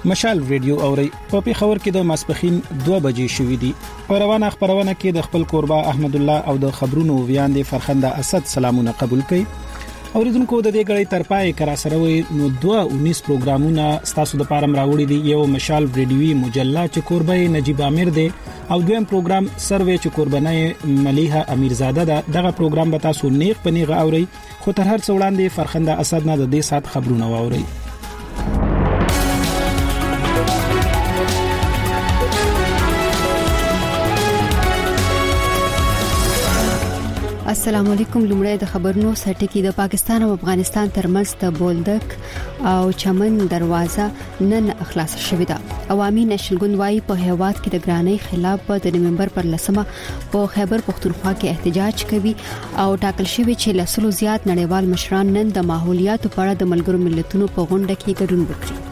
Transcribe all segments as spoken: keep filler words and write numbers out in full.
مشال ریډیو اوري په پیښور کې د ماسپخین دوه بجې شوې دي. په روانه خبرونه کې د خپل قربا احمد الله او د خبرونو ویاندې فرخنده اسد سلامونه قبول کړي. اوریدونکو د دې غړي تر پای کرا سره وي نو دوه انیس پروګرامونه ستاسو د پاره راوړي دي. یو مشال ریډیوي مجله چې قربای نجیب عامر دی او دویم پروګرام سروې چې قربانای ملیحه امیرزاده ده. دغه پروګرام به تاسو نیغ پنیغه اوري خو تر هر څه وړاندې فرخنده اسد نه د دې سات خبرونه واوري. السلام علیکم. لومړی د خبرونو سرټکی. د پاکستان او افغانستان ترمنځ د بولدک او چمن دروازه نن خلاص شوې ده. عوامي نېشنل ګوند وايي په هیواد کې د ګرانۍ خلاف د نومبر پر لسمه په خیبر پختونخوا کې احتجاج کوي او ټاکل شوی چې لسلو زیات نړیوال مشران نن د ماحولیاتو په اړه د ملګرو ملتونو په غونډه کې ګډون وکړي.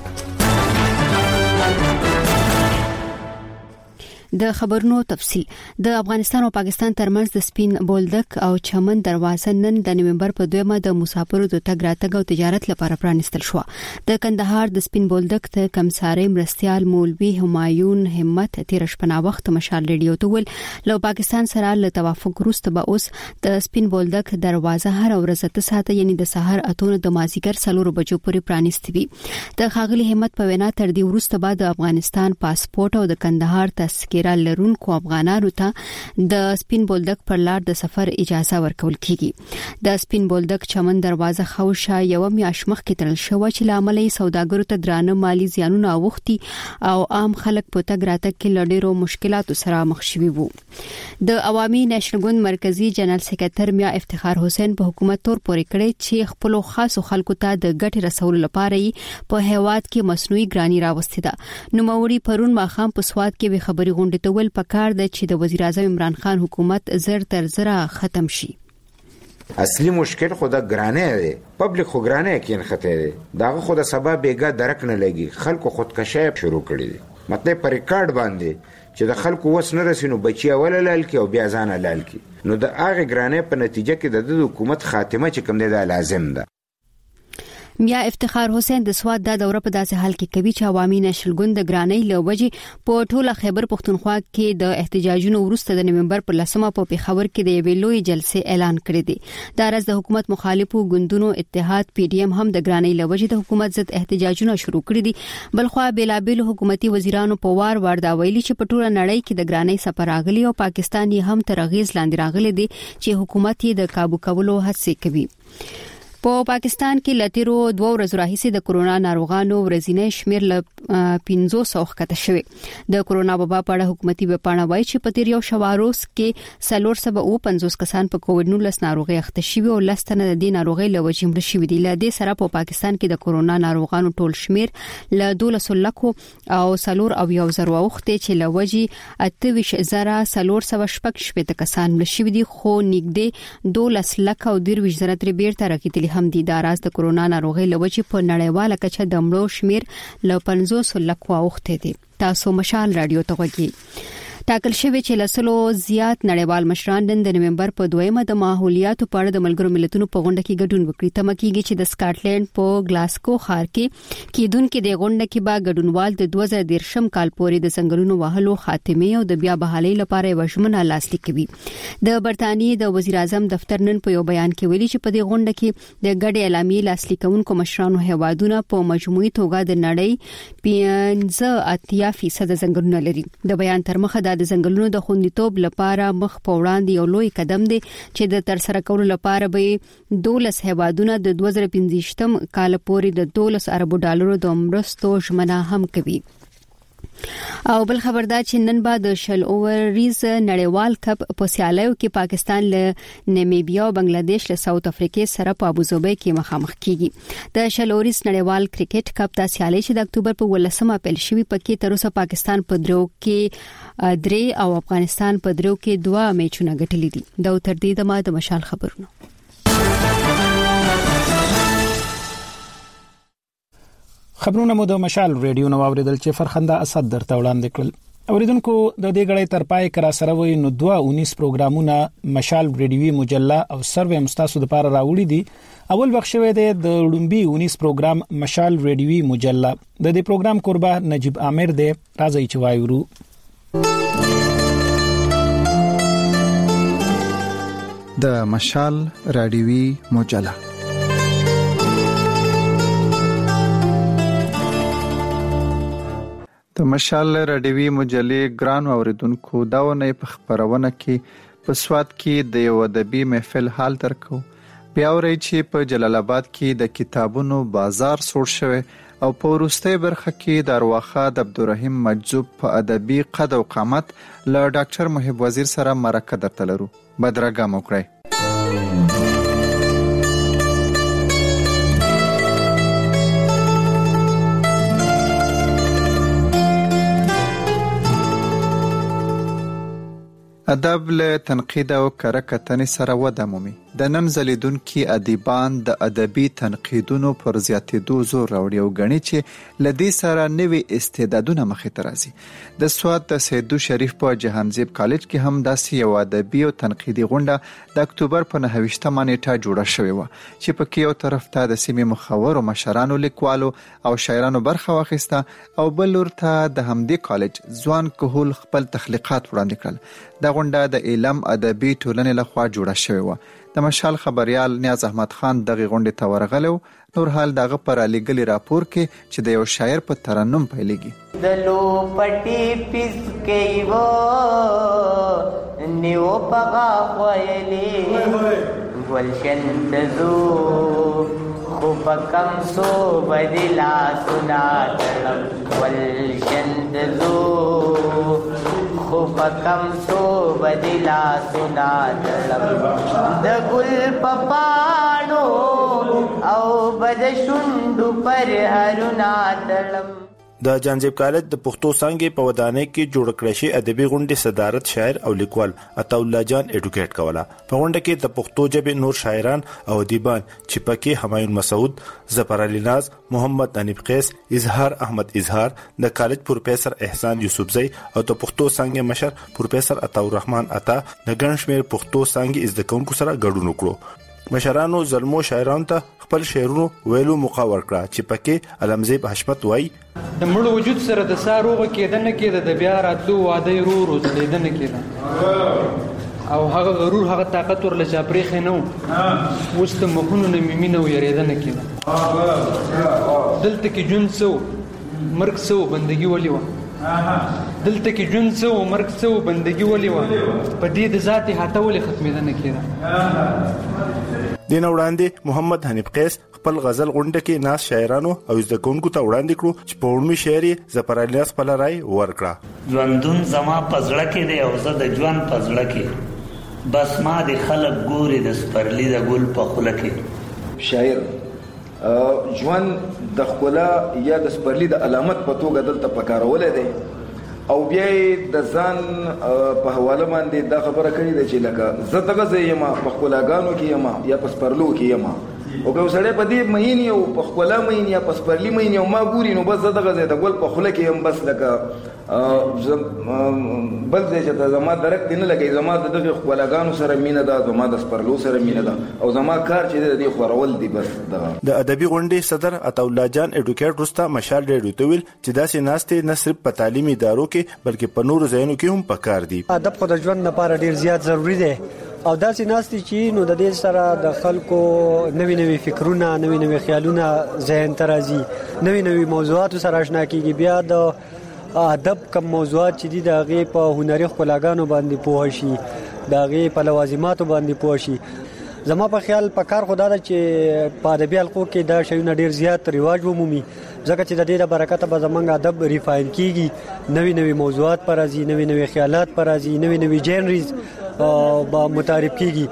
د خبرونو تفصيل. د افغانستان او پاکستان ترمنځ د سپین بولدک او چمن دروازه نن د نومبر په دویمه د مسافرو د تګ راتګ او تجارت لپاره پرانستل شو. د کندهار د سپین بولدک ته کمساري مرستيال مولوي همایون همت تیر شپه وخت مشال ریډیو ته ول لو پاکستان سره له توافق وروسته به اوس د سپین بولدک دروازه هر ورځ ته ساته یعنی د سحر اتونه د مازیګر سلور بجو پورې پرانستي وي. د خاغلی همت په وینا تر دې وروسته بعد د افغانستان پاسپورت او د کندهار تذکره لرونکو افغانانو ته د سپین بولدک پر لار د سفر اجازه ورکول کیږي. د سپین بولدک چمن دروازه خوشه یو میاش مخ کې تړل شو چې لامل یې سوداګرو ته درانه مالی زیانونه اوختي او عام خلک په تګ راتګ کې لډیرو مشکلاتو سره مخ شوي وو. د عوامي نېشنل ګوند مرکزی جنرال سکرټر میا افتخار حسین په حکومت تور پورې کړی چې خپل خاصو خلکو ته د ګټ رسول لپاره په هیواد کې مصنوعي ګرانی راوستي ده. نو موري پرون ماخام په سواد کې به خبري غونډه ټول پکار ده چې د وزیر اعظم عمران خان حکومت زر تر زر ختم شي. اصلي مشکل خو د ګرانه دی، پبلک خو ګرانه کې نه خته دی، داغه خو د سبب بیګه درک نه لګي، خلکو خودکشي شروع کړی دي. مطلب پر ریکارډ باندې چې د خلکو وس نه رسینو بچي اول لال کې او بیا ځان لال کې، نو د هغه ګرانه په نتیجه کې د حکومت خاتمه چې کوم دی دا لازم ده. میا افتخار حسین د سواد د دوره په داسې حال کې کوي چې عوامي نېشنل ګوند د ګرانۍ لوجې په ټوله خیبر پختونخوا کې د احتجاجونو وروسته د نومبر پر لسمه په پیښور کې د ویلوي جلسې اعلان کړی دی. د راز د حکومت مخالفو ګوندونو اتحاد پی ډی ایم هم د ګرانۍ لوجې د حکومت ضد احتجاجونه شروع کړی دي. بلخو بیلابل حکومتي وزیرانو په وار وار دا ویلي چې په ټوله نړۍ کې د ګرانۍ سفر راغلي او پاکستان یې هم تر غیز لاندې راغلي دي چې حکومت یې د کابو کولو هڅه کوي. په پاکستان کې لتیرو دوه ورځې راهیسې د کورونا ناروغانو ورځنی شمیر ل پنځوس ښکته شوی. د کورونا وبا په اړه حکومتي وپاڼه وایي چې په تیر یو شواروس کې سلور سبا او پنځوس کسان په کووډ نولس ناروغي اخته شوی او لستنه د دې ناروغي لوجې مړ شوی دي. ل دې سره په پاکستان کې د کورونا ناروغانو ټول شمیر ل دولس لکو او سلور او یو زر وخته چې لوجې اتویش زره سلور سبا شپږ شپږ کسان مړ شوی دي خو نږدې دولس لک او درویش زره تر بیرته راکېدل هم دي. د راز د کورونا ناروغي لوجې په نړیواله کچه د مړو شمیر ل پنځوس لکو اوخته دي. تاسو مشال رادیو ته وګورئ. ټاکل شوی چې لسلو زیات نړیوال مشران نن د نومبر په دویمه د ماحولیاتو په اړه د ملګرو ملتونو په غونډه کې ګډون وکړي. تمه کیږي چې د سکاټلند په ګلاسکو ښار کې کېدونکې د غونډه کې به ګډونوال د دوه زره دېرشم کال پورې د څنګهونو وهلو خاتمه او د بیا بحالۍ لپاره وژمنه لاسلیک کوي. د برتانیې د وزیر اعظم دفتر نن په یو بیان کې ویلي چې په دې غونډه کې د ګډې اعلامیې لاسلیکونکو مشرانو هیوادونو په مجموعي توګه د نړۍ پنځه اتیا فیصد څنګهونه لري. د بیان تر مخه د ځنګلونو د خوندیتوب لپاره مخ په وړاندې یو لوی قدم دی چې د تر سره کولو لپاره به دولس هیوادونه د دوه زره پنځوستم کال پورې د دولس اربو ډالرو د مرستو ژمنه هم کوي. او بل خبردار چې نن بعد شل اووریز نړیوال کپ په سیالیو کې پاکستان له نیمیبیا او بنگلاديش له ساوث افریقې سره په ابوظبي کې مخامخ کیږي. د شل اووریز نړیوال کرکټ کپ د سیالۍ چې د اکتوبر په ولسمه پیل شوی پکې تر اوسه پاکستان په درو کې درې او افغانستان په درو کې دوه میچونه ګټلي دي. د تر دې د ما د مشال خبرونه. خبرونه مو د مشال ریډیو نو اوریدل چې فرخنده اسد درته وړاندې کړل. اوریدونکو د دې غړې تر پای کرا سره وي نو دوه انیس پروګرامونه مشال ریډیوي مجله او سروې مستاسو د پاره راوړي دي. اول وخت شوه د لومبي انیس پروګرام مشال ریډیوي مجله د دې پروګرام قربا نجيب عامر دی. راځي چې وایو د مشال ریډیوي مجله. د مشال ریډیوي مجلې ګران اوریدونکو دا ونه په خبرونه کې په سواد کې د یو ادبي محفل حال درکو. بیا ورې چې په جلال آباد کې د کتابونو بازار سوړ شوی او په وروستۍ برخه کې د ارواخه د عبدالرحیم مجذوب په ادبي قد او قامت له ډاکټر محب وزیر سره مرکه درته لرو. بدرګه مو کړئ. ادب له تنقید او کره کتنې سره وده مومي. د نن ځلیدونکي ادیبان د ادبي تنقیدونو پر زیاتېدو زور راوړي او ګڼي چې له دې سره نوي استعدادونه مخې ته راځي. د سواد د سیدو شریف په جهانزیب کالج کې هم داسې یو ادبي او تنقیدي غونډه د اکتوبر په نهه ویشتمه نیټه جوړه شوې وه چې پکې یو طرف ته د سیمې مخورو مشرانو لیکوالو او شاعرانو برخه واخیسته او بل ورته د همدې کالج ځوان کهول خپل تخلیقات وړاندې کړل. دا غونډه د علم ادبي ټولنې لخوا جوړه شوې وه. د مشال خبريال نیاز احمد خان دغه غونډه ته ورغلو. نور حال دغه پر علیګلی راپور کې چې د یو شاعر په ترنم پیلېږي. دلو پټي پس کې و نیو پغا خوېلې ولشن تزو خو پکم سو بدلا سنا تړم ولشن تزو خو پکم سو بدلا سنا تړم د ګل پپانو او بد شوندو پر هرنا تړم. د جانزیب کالج د پښتو څنګه په ودانۍ کې جوړ کړی شي ادبي غونډې صدارت شاعر او لیکوال عطا الله جان اډوکیټ کوله. په غونډه کې د پښتو ژبې نور شاعران او ادیبان چې پکې همایون مسعود، ظفر علي ناز، محمد انیب قیس، اظهار احمد اظهار، د کالج پروفیسور احسان یوسفزئی او د پښتو څنګه مشر پروفیسور عطا الرحمن عطا د ګڼ شمېر پښتو څنګه زده کوونکو سره ګډون وکړو. مشرانو زلمو شاعرانو ته خپل شعرونو ویلو موقع ورکړه چې پکې علمزیب حشمت وای د مړ وجود سره د ساروغه کېدنه کېده د بیا راتلو واده ورو ورو زلیدنه کېده او هغه غرور هغه طاقت ورله چاپریخې نه و اوس د مخونو نه مې مینه ویرېدنه کېده. دلته کې ژوند څه و مرګ څه و بندګي ولې وه دلته کې ژوند څه و مرګ څه و بندګي ولې وه په دې د ذات احاطه ولې ختمېدنه کېده. دین وړاندې محمد حنیف قیس خپل غزل غونډه کې ناس شاعرانو او زده کوونکو ته وړاندې کړو چې په وړمي شعر یې ظفر علي ناز خپل رائے ورکړه. ژوندون زما پزړه کې دی او زه د ژوند پزړه کې بس ما د خلک ګوري د سپرلی د ګل په خوله کې. شاعر ژوند د ښکلا یا د سپرلی د علامت په توګه دلته پکارولې دی او بیا د ځان په حواله باندې دا خبره کړې ده چې لکه زه دغه ځای یم په ښکلاګانو کې یم یا په سپرلو کې یم او که سړی په دې مین یو په ښکلا مین یا په سپرلي مین یو ما ګوري نو بس زه دغه ځای د ګل په خوله کې یم بس لکه بل ځای چې زما درک دی نه لګي زما د دغه ښکلاګانو سره مینه ده زما د سپرلو سره مینه ده او زما کار چې د دې خورول دی بس دغه. د ادبي غونډې صدر عطا الله جان اډوکیټ رستا مشال ریډیو ته ویل چې داسې ناستې نه صرف په تعلیمي ادارو کې بلکې په نورو ځایونو کې هم پکار دي. ادب خو د ژوند لپاره ډیر زیات ضروری دی او داسې ناستې چې نو د دې سره د خلکو نوي نوي فکرونه نوي نوي خیالونه ذهن ته راځي نوي نوي موضوعاتو سره آشنا کیږي. بیا د ادب کم موضوعات چې دي د هغې په هنري ښکلاګانو باندې پوه شي د هغې په لوازماتو باندې پوه شي. زما په خیال په کار خو دا ده چې په ادبي حلقو کې دا شیونه ډیر زیات رواج ومومي ځکه چې د دې د برکته به زمونږ ادب ریفاین کیږي نوي نوي موضوعات پر راځي نوي نوي خیالات پر راځي نوي نوي جنریز به متعارف کیږي.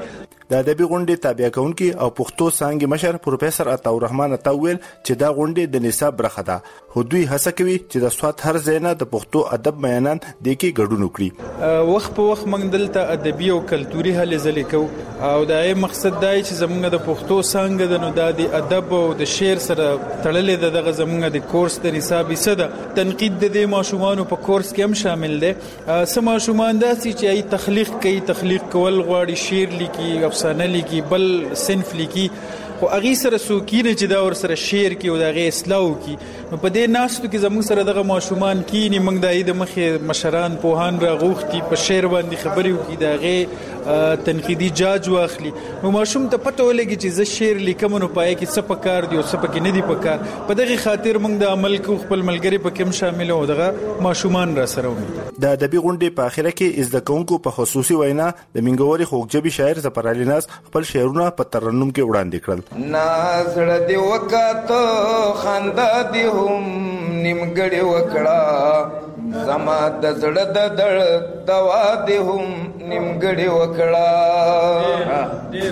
د ادبي غونډې تابع کونکي او پښتو څانګې مشر پروفیسور عطا الرحمن عطاویل چې دا غونډې د نصاب برخه ده. خو دوی هڅه کوي چې د سواد هر ځای نه د پښتو ادب بیانان د کې ګډون وکړي. وخت په وخت موږ دلته ادبي او کلتوري هلې ځلې کوو او دا یې مقصد دی چې زموږ د پښتو څانګه د نو د ادب او د شعر سره تړلې ده. دغه زموږ د کورس د نصاب څه ده تنقید د دې ماشومان په کورس کې هم شامل دي. سم ماشومان داسې چې ای تخلیق کوي، تخلیق کول غواړي، شعر لیکي، افسانه لیکي، بل صنف لیکي، خو هغه سره سوکینه چې دا ور سره شعر کې او دغه اصلاح کی. نو په دې ناستو کې زموږ سره دغه ماشومان کینی موږ د اید مخې مشران پوهان راغوختي په شعر باندې خبرې وکړي، دغه تنقیدي جاج واخلي. نو ماشوم ته پته ولګي چې ز شعر لیکم نو پای کې څه پکار دی او څه پکې نه دی پکار. په دغه خاطر موږ د عمل کو خپل ملګری په کوم شامل او دغه ماشومان را سره وي. د ادبي غونډې په اخره کې زده کوونکو په خصوصي وینا د منګوري خوږجبي شاعر ظفر علي ناز خپل شعرونه په ترنم کې وړاندې کړل. نازړه دی وکاتو خندا دی هم نیمګړی وکړه، زما د زړه د دړ دوا دی هم نیمګړی وکړه.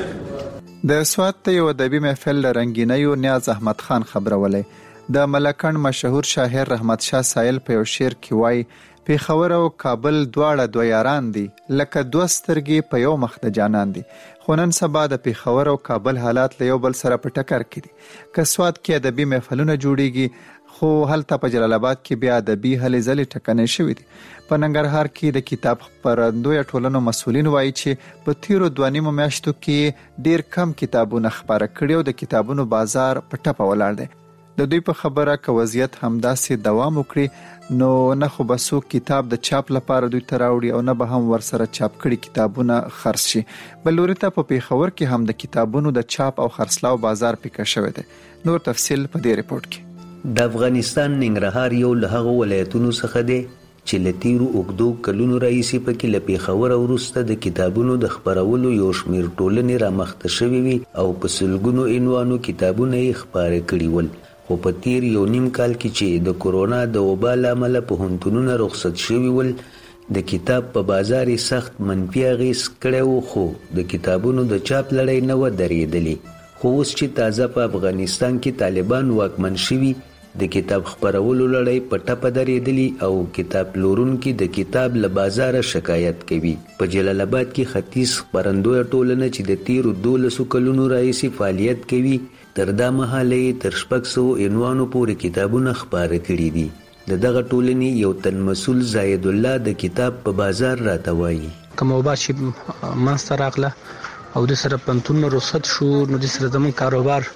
د سواد ته یو ادبي محفل رنگینیو نیاز احمد خان خبرولې. د ملکن مشهور شاعر رحمت شاه سایل په یو شعر کې وایي پیښور او کابل دواړه دوه یاران دي لکه دوه سترګې په یو مخ د جانان دي. خو نن سبا د پیښور او کابل حالات له یو بل سره په ټکر کې دي. که سواد کې ادبي محفلونه جوړیږي خو هلته په جلال آباد کې بیا ادبي هلې ځلې ټکنۍ شوې دي. په ننګرهار کې د کتاب خپرندوی ټولنو مسؤلین وایي چې په تیرو دوه نیمو میاشتو کې ډیر کم کتابونه خپاره کړي او د کتابونو بازار په ټپه ولاړ دی. د دوی په خبره که وضعیت همداسې دوام وکړي نو نه خو به څوک کتاب د چاپ لپاره دوی ته راوړي او نه به هم ورسره چاپ کړي کتابونه خرڅ شي. بل لوري ته په پیښور کې هم د کتابونو د چاپ او خرڅلاو بازار پیکه شوی دی. نور تفصیل په دې ریپورت کې. د افغانستان ننګرهار یو له هغو ولایتونو څخه دی چې له تیرو اوږدو کلونو راهیسې پکې له پیښور وروسته د کتابونو د خپرولو یو شمېر ټولنې رامخته شوي وي او په سلګونو عنوانو کتابونه یې خپاره کړي ول. خو په تیر یو نیم کال کې چې د کورونا د وبا له امله پوهنتونونه رخصت شوي ول د کتاب په بازار یې سخت منفي اغېز کړی و، خو د کتابونو د چاپ لړۍ نه وه درېدلې. خو اوس چې تازه په افغانستان کې طالبان واکمن شوي د کتاب خپرولو لړۍ په ټپه درېدلې او کتاب پلورونکي د کتاب له بازاره شکایت کوي. په جلال آباد کې ختیځ خپرندویه ټولنه چې د تیرو دولسو کلونو راهیسې فعالیت کوي تر دا مهاله تر شپږ سوه عنوانو پورې کتابونه خپاره کړي دي. د دغه ټولنې یو تن مسؤل زاید الله د کتاب په بازار راته وایي. کوم وبا چې منځته راغله او د سره پوهنتونونه رخصت شو نو د سره زموږ کاروبار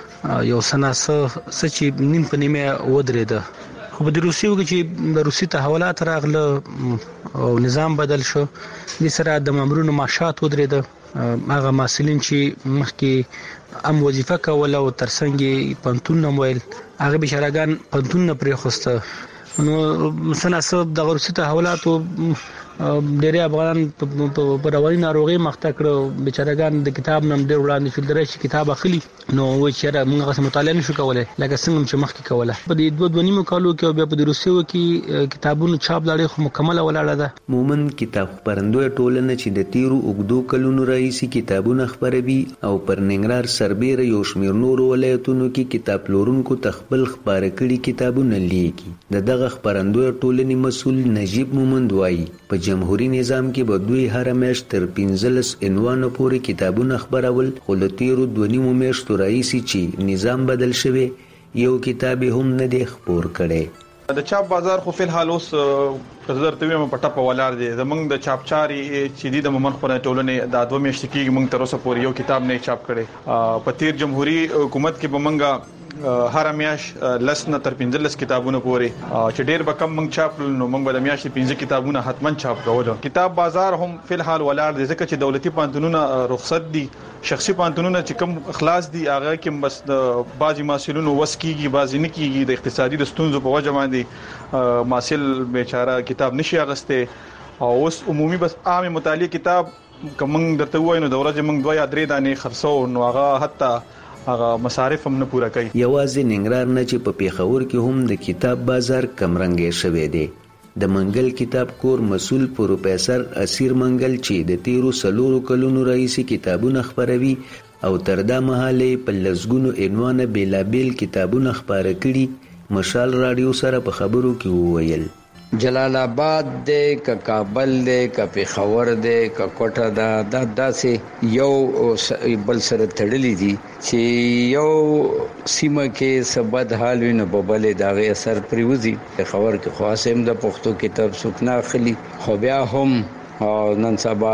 یو څه څه چې نیم په نیمه ودرېده. خو په د روسیې وکړي چې د روسي تحولات راغله او نظام بدل شو، د سره د مامورونو معاشات ودرېده. هغه محصلین چې مخکې ام وظیفه کوله او ترڅنګ پوهنتون ویل هغه بشراګان پوهنتون پرې خوسته. نو سناسب د روسي تحولاتو ډېری افغانان په رواني ناروغي مخته کړو، بیچارهګان د کتاب نم ډېر وړاندې شول. درې چې کتاب اخلي نو و چې موږ غوښتل مطالعه نشو کولای لکه څنګه چې مخکې کوله. په دې دوه دوه نیمو کالو کې بیا په د روسیې کې کتابونو چاپ لړۍ خو مکمله ولاړه ده. مومن کتاب خپرندوی ټولنه چې د تیرو اوږدو کلونو راهیسې کتابونه خپروي او پر ننګرهار سربیره یو شمېر نورو ولایتونو کې کتاب پلورونکو ته خپل خپاره کړي کتابونه لیکي. د دغه خپرندوی ټولنې مسؤل نجیب مومند وایي په جمهوریت نظام کې به دوی هر میاشت تر پنځلس عنوانو پورې کتابونه خپرول، خو له تیرو دوه نیمو میاشتو راهیسې چې نظام بدل شوی یو کتاب هم نه دی خپور کړی. د چاپ بازار خو فلحال اوس زر ته ویم په ټپه ولاړ دی. زمونږ د چاپچاري چې دی د مومن خپرندوی ټولنې د دوه میاشتې کې موږ تر اوسه پورې یو کتاب نه چاپ کړی. په تیر جمهوریت حکومت کې به موږ هر میاش لس نه تر پنځلس کتابونه پورې چې ډېر به کم موږ چاپ نو موږ به د میاشتې پنځه کتابونه حتما چاپ کول. کتاب بازار هم فلحال ولاړ دی ځکه چې دولتي پوهنتونونه رخصت دي، شخصي پوهنتونونه چې کم خلاص دي هغه کې بس د بعضي محصلینو وس کیږي بعضي نه کیږي. د اقتصادي د ستونزو په وجه باندې محصل بیچاره کتاب نشي اغسته او اوس عمومي بس عام مطالعه کتاب کوم درته وای نو د ورځې موږ دوه یا درې دانې خرڅو نو هغه حتی هغه مصارف هم نه پوره کوي. یوازې ننګرهار نه چې په پیښور کې هم د کتاب بازار کمرنګې شوی دی. د منګل کتاب کور مسؤل پروفیسر اسیر منګل چې د تیرو سلورو کلونو راهیسې کتابونه خپروي او تر دا مهاله په لسګونو عنوانه بیلابیل کتابونه خپاره کړي مشال رادیو سره په خبرو کې وویل جلال آباد دې ک کابل دې ک پیښور دې ک کوټه دا د داسې یو بل سره تړلې دي چې یو سیمه کې سبد حال ویني په بلې داغه اثر پریوزي خبر کې خاصم د پښتو کتاب سکنا خلی خو بیا هم نن سبا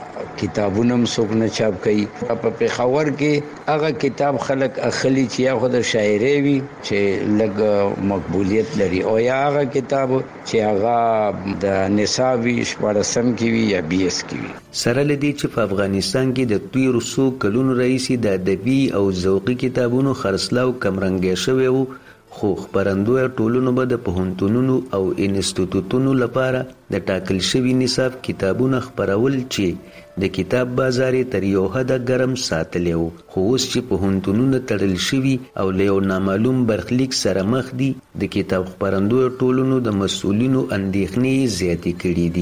کتابونه مسوګنه چاپ کړي په پیښور کې هغه کتاب خلک اخلي چې یا خود شاعري وي چې لګ مقبولیت لري او یا هغه کتاب چې هغه د نصابي شپږم کې وي یا بي اس کې وي سره لدی چې په افغانستان کې د تیر سو کلونو رئیسي د ادبي او ذوقي کتابونو خرڅلاو کمرنګ شوی وو خو خبرندوی ټولنو به د پوهنتونونو او انسټیټوټونو لپاره د ټاکل شوی نصاب کتابونه خبرول چې د کتاب بازار تر یو حد ګرم ساتلی وو خو اوس چې پوهنتونونه تړل شوي او له یو نامعلوم برخلیک سره مخ دي د کتاب خبرندوی ټولنو د مسؤلینو اندېښنې زیاتې کړي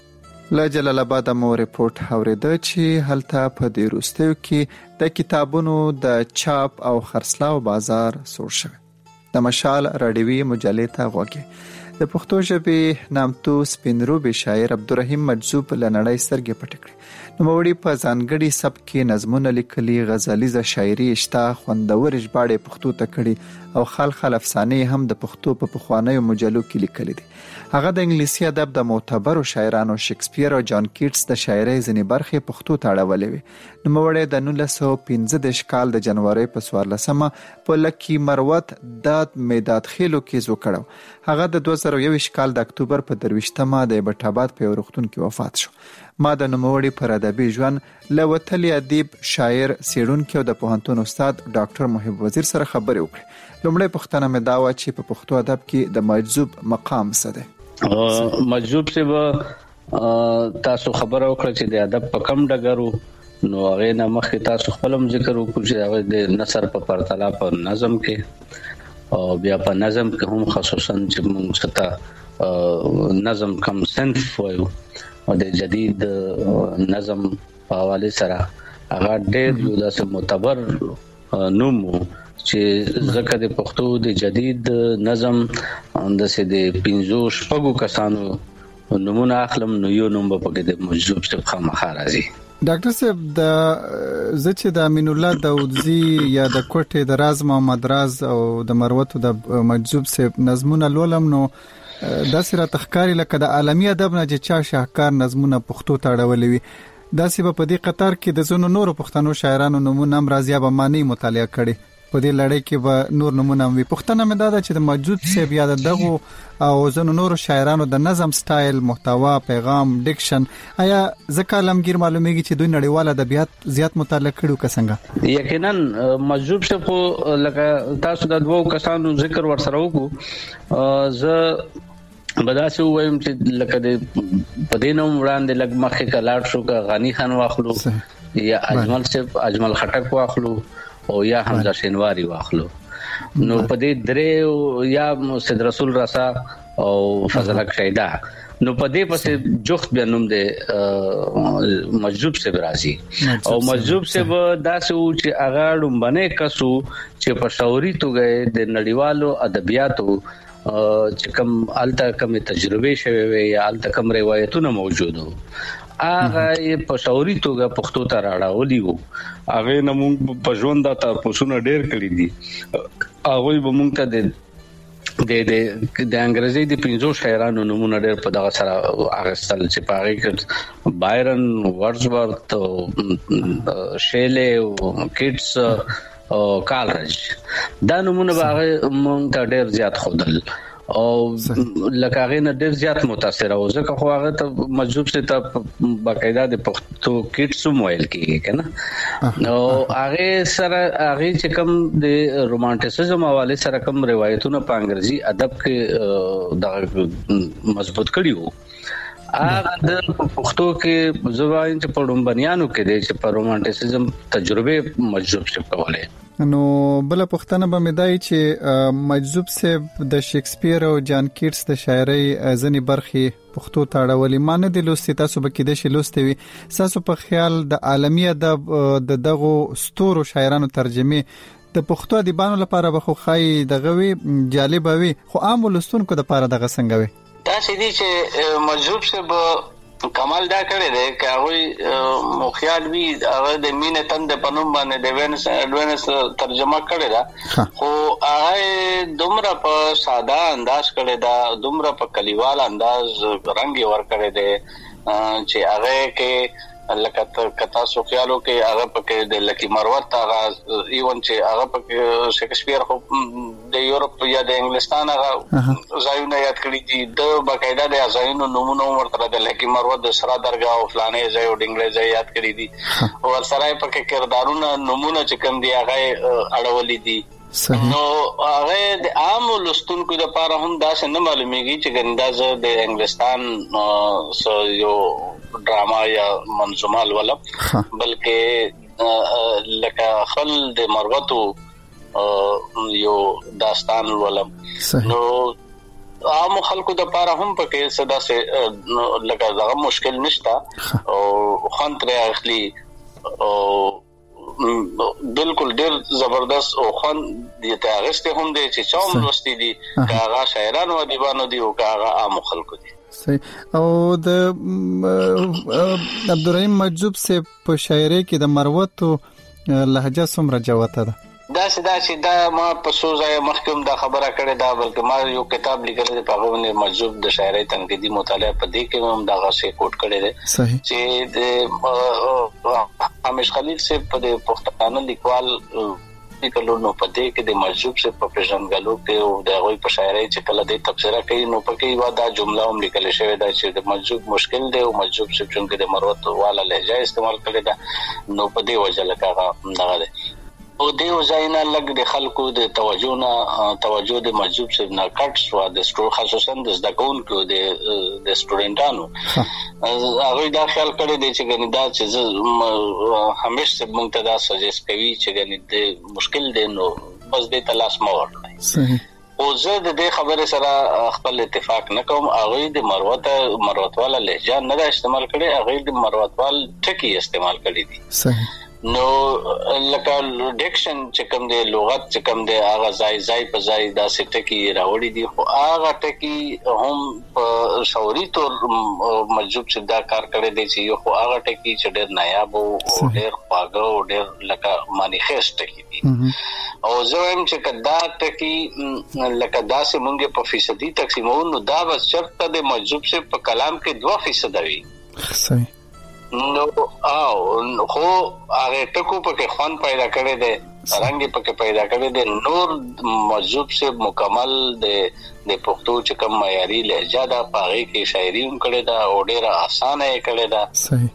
دي له جلال آباد مو ریپورت اوریده چې هلته په دې وروستیو کې د کتابونو د چاپ او خرڅلاو بازار سوړ شوی د مشال رادیوي مجلې ته غوږی د پښتو ژبې نامتو سپینروبي شاعر عبدالرحیم مجذوب لنړۍ سترګې پټې کړې نو موري په ځانګړي سبک کې نظمونه لیکلي غزلیزه شاعري اشتا خوندور ژباړې پښتو ته کړي او خل خل افسانې هم د پښتو په پخوانیو مجلو کې لیکلي دي هغه د انګلیسي ادب د معتبرو شاعرانو شکسپیر او جان کیټس د شاعرۍ ځینې برخې پښتو ته اړولې وي نو موري د نولس سوه پنځه دېرش کال د جنوري په څوارلسمه په لکی مروت داد میداد خېلو کې زو کړو هغه د دوه زره یوویشت کال د اکتوبر په درویشتمه د ایبټ په روغتون کې وفات شو ما د نوموړي پر ادبي ژوند له وتلي ادیب شاعر سیړونکو د پوهنتون استاد ډاکټر محب وزیر سره خبرې وکړې لومړی پوښتنه مې دا و چې په پښتو ادب کې د مجذوب مقام څه دی مجذوب سے به تاسو خبر وکړه چې د ادب په کم ډګرو نو هغه نه مخکې تاسو خپلم ذکر وکړو چې هغه د نثر په پرتله په نظم کې او بیا په نظم کې هم خصوصا چې موږ ستا نظم کم صنف وایو او د جدید نظم په حواله سره هغه ډېر یو داسې معتبر نوم چې زکه د پښتو د جدید نظم د سې د پنځو شپږو کسانو نمونه اخلم نو یو نوم په کې د مجذوب څخه خامخا راځي ډاکټر صاحب د زچ د امین الله داودزی یا د کوټه د راز محمد راز او د مروت د مجذوب صاحب نظمونه لولم نو د سره تخکاری لکه د عالمي ادب نه چې چا شاهکار نظمونه پښتو ته اړولې وي دا سی په دې قطار کې د زونو نورو پښتنو شاعرانو نمونه هم راځي به معنی مطالعه کړي په دې لړۍ کې به نور نمونه وي پښتنه مې دا ده چې د موجود صاحب یا دغه او زونو نورو شاعرانو د نظم سټایل محتوا پیغام ډیکشن آیا ځکه لمګیر معلومیږي چې دوی نړیوال ادبیات زیات مطالعه کړو که څنګه یقینا مجذوب صاحب لکه تاسو د دوه کسانو ذکر ورسره وکړو ز بداسه وایم چې لکه د پدینوم وړاندې لګ مخه کلاټ شو کا غنی خان واخلو یا اجمل صاحب اجمل خټک واخلو او یا حمزه شینواری واخلو نو پدې درې یا سید رسول رسا او فضل حق شیدا نو پدې پسې جوخت بنوم د مجذوب سے برازي او مجذوب سے داسو چې اغا ډمبنه کسو چې په شاوري توګه د نړیوالو ادبیاتو چې کوم الته کوم تجربه شوی وي یا الته کوم روایتونه موجود وو هغه په شاوري توګه پښتو ته راړولي وو هغه نمون په ژوند د تاسو نه ډېر کړی دي هغه به مونږ ته د د د انګریزي د پنځو شاعرانو نمونه ډېر په دغه سره اغستل چې پاره کې بایرن ورډزورث شیله او کیټس او کالرج دا نمونه باغ مونږ ته ډېر زیات خودل او لکه هغه نه ډېر زیات متاثر او ځکه خو هغه ته مجذوب سے ته باقاعده د پښتو کیټس موبایل کې کنه نو هغه سره هغه چې کوم د رومانټیسزم حواله سره کوم روایتونه په انګریزي ادب کې د مضبوط کړي وو هغه د پښتو کې زواین چې په ډومبنيانو کې د چې په رومانټیسزم تجربه مجذوب شي کولای. نو بل پښتنه به مدای چې مجذوب سه د شکسپیر او جان کیټس د شاعرۍ ځنی برخي پښتو تاړولې مانه د لوستي تاسو به کېده شي لوستوي تاسو په خیال د عالمي ادب د دغه ستورو شاعرانو ترجمه د پښتو ادیبانو لپاره به خو خای دغه وی جالب وي خو عام ولستونکو د لپاره دغه څنګه وي دا چې دي چې مجذوب سه به کمال دا کړی دی چې هغه مخیال وی هغه د مینه تند په نوم باندې د وینس اډوانس ترجمه کړی دا خو هغه دومره په ساده انداز کړی دا دومره په کلیوال انداز رنگ ور کړی دی چې هغه کې لکه کتا سو خیالو کې هغه پکې د لکی مروت هغه ایون چې هغه پکې شکسپیر خو د یورپ یا د انګلستان هغه ځایونه یاد کړی دي د باقاعده د ځایونو نمونه ورته د لکی مروت د سرا درگاه او فلانې ځای او ډنګلې ځای یاد کړی دي او سره پکې کردارونه نمونه چې کوم دی هغه اړولې دي نو هغه د عام لستونکو لپاره هم دا څنګه معلومیږي چې ګنداز د انګلستان سو یو ډراما یا منظومه ولب بلکې لکه خل د مروتو یو داستان ولب نو عام خلکو د لپاره هم پکې صدا سه لکه دا مشکل نشتا او خنتره اخلي او بالکل ډیر زبردست او خان دي ته غسته هم دي چې چوم لوستي دي کاغه شاعرانو او دیوانو دي او کاغه عام خلکو دي صحیح او د عبدالرحیم مجذوب سے په شاعرۍ کې د مروتو لهجه څومره جوته ده دا سدا چې دا ما په سوزای محکم دا خبره کړې دا بلکې ما یو کتاب لیکل دی په غوونه مجذوب د شاعرۍ تنقیدی مطالعه په دې کې هم دا غوښه کوټ کړی دی صحیح چې د همیش خلیل سے په پښتانه لیکوال لیکلو نو په دې کې د مجذوب سے په پیژنګلو کې او د غوي په شاعرۍ چې کله د تفسیر کوي نو په کې وا دا جمله هم لیکل شوی دا چې د مجذوب مشکل دی او مجذوب سے چې د مروت والا لهجه استعمال کړی دا نو په دې وجه لکه دا دی او دیو ځاینا لګ د خلکو د توجه نه توجه د مجذوب سے نه کټ شو د سټور خصوصا د زدکون کو د د سټوډنټانو هغه دا خیال کړی دی چې غندا چې همیشه مونږ ته دا سجست کوي چې غنی د مشکل دی نو بس د تلاش مور صحیح او زه د دې خبره سره خپل اتفاق نکوم هغه د مروت مروت والا لهجه نه استعمال کړي هغه د مروت وال ټکی استعمال کړي دي صحیح نو لکه ډیکشن چې کوم دی لغت چې کوم دی هغه ځای ځای په ځای دا ټکی راوړي دي خو هغه ټکی هم په شعوري تور مجذوب چې دا کار کړی دی چې یو خو هغه ټکی چې ډېر نایاب او ډېر خواږه او ډېر لکه مانیفست ټکی دي او زه هم چې کدا ټکی لکه دا سه مونږه په فیصدي تقسیمو نو دا بس چرته د مجذوب سے په کلام کې دوه فیصد وي صحیح نو او خو هغه ټکو پکې خوان پیدا کړی دی رنګ پکې پیدا کړی دی نور مجذوب سے مکمل د د پښتو چې کوم معیاري لهجه دا پاره کې شاعري هم کړی دا او ډیره اسانه یې کړی دا صحیح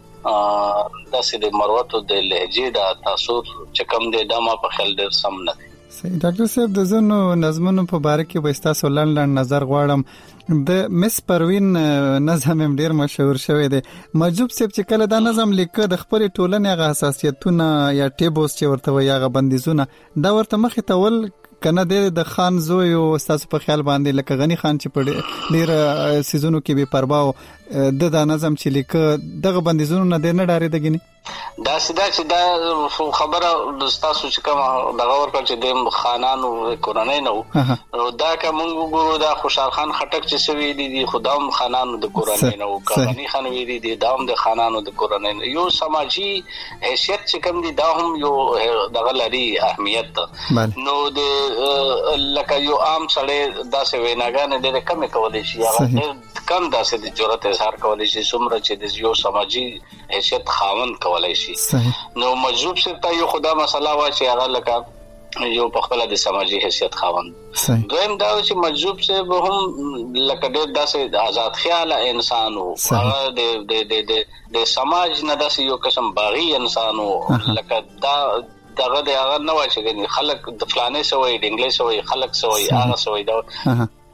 ا د سید مروتو د لهجه دا تاثیر چې کوم دی دا ما په خیال ډیر سم نه دی صحیح ډاکټر صاحب د زنو نظمونو په باره کې به تاسو لاندې نظر غواړم د مس پروین نظم هم ډیر مشهور شوی دی مجذوب صاحب چې کله دا نظم لیکه د خپل ټولنې غو حساسیتونه یا ټیبوس چې ورته وي هغه بندیزونه دا ورته مخې ته ول کنه د خان زوی او تاسو په خیال باندې لکه غنی خان چې په ډیر سيزونو کې به پرباو د دا نظم چې لیکه دغه بندیزونه نه دی نه ډارې دګنی دا سدا چې دا خبره د تاسو چې کوم دغه ورکړ چې د خانانو کورنۍ نو دا کوم وګورو دا خوشحال خان خټک چې سوي دي خدام خانانو د کورنۍ نو کغنی خان وی دي دام د خانانو د کورنۍ یو سماجی حیثیت چې کوم دي دا هم یو دغه لري اهمیت نو د لکه یو عام سړی دا څه ویناګان د کم کولای شي هغه کم داسې د جرأت اظهار کولای شي څومره چې د یو سماجی حیثیت خاوند کولای شي نو مجذوب سے ته یو خدا مسله وا چې هغه لکه یو په خپل د سماجی حیثیت خاوند دویم دا چې مجذوب سے به هم لکه ډېر داسې آزاد خیال انسان او هغه د د د د سماج نه داسې یو قسم باغی انسان او لکه دا دغه د هغه نو چې خلک د فلانه سوې د انګلیس سوې خلک سوې هغه سوې دا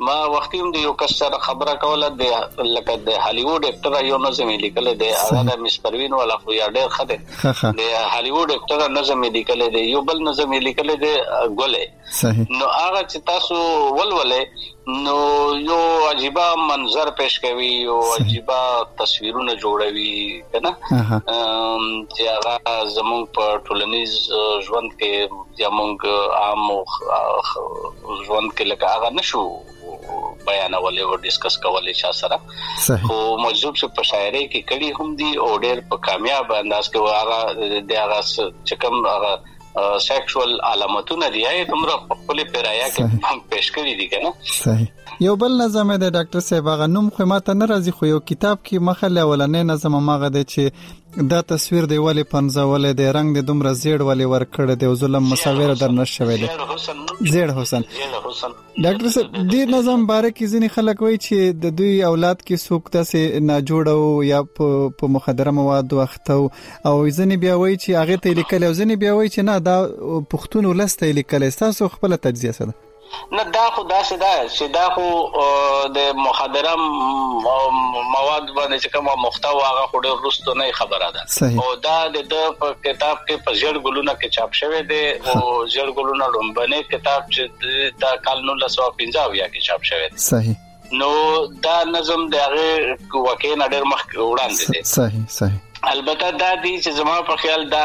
ما وختي هم د یو کس سره خبره کوله د لکه د هالیوډ اکټر یو نظم لیکل دی هغه د مس پروین ولا خو یا ډېر خده د هالیوډ اکټر نظم لیکل دی یو بل نظم لیکل دی ګولې صحیح نو هغه چې تاسو ولولې نو یو عجیبه منظر پیش کوي یو عجیبه تصویرونه جوړوي کنه چې هغه زموږ په ټولنیز ژوند کې یا موږ عام ژوند کې لکه هغه نشو بیانولې او ډیسکس کولې چا سره خو مجذوب څه په شاعرۍ کې کړي هم دي او ډېر په کامیاب انداز کې هغه د هغه چې کوم هغه سیکشوال علامتونه دي یې تمره په خپل پیرایا کې هم پیش کړی دي کنه صحیح یو بل نظم د ډاکټر صاحب هغه نوم خو ماته نه راځي خو یو کتاب کې مخاله ولنې نظم ماغه دی چې دا تصویر دی ولی پنځولې دی رنگ د دومره زیړ ولی ور کړ دی او ظلم مصور درنه شوی دی زیړ حسن ډاکټر صاحب دې نظم باره کې ځینې خلک وایي چې د دوی اولاد کې څوک داسې نه جوړو یا په مخدره مواد واخته او ځینې بیا وایي چې هغه ته لیکل او ځینې بیا وایي چې نه دا پښتون ولسته لیکل تاسو خپل تجزیه سره نه دا خو داسې دا چې دا خو د مخدره مواد باندې چې کومه محتوا هغه خو ډېر وروسته نه خبره ده او دا د په کتاب کې په ژړ ګلونه کې چاپ شوی دی او ژړ ګلونه لومبنه کتاب چې دا کال نولس سوه پنځه اویا کې چاپ شوی دی صحیح نو دا نظم د هغه واقع نه ډېر مخ وړاندې دی صحیح صحیح البته دا دي چې زما په خیال دا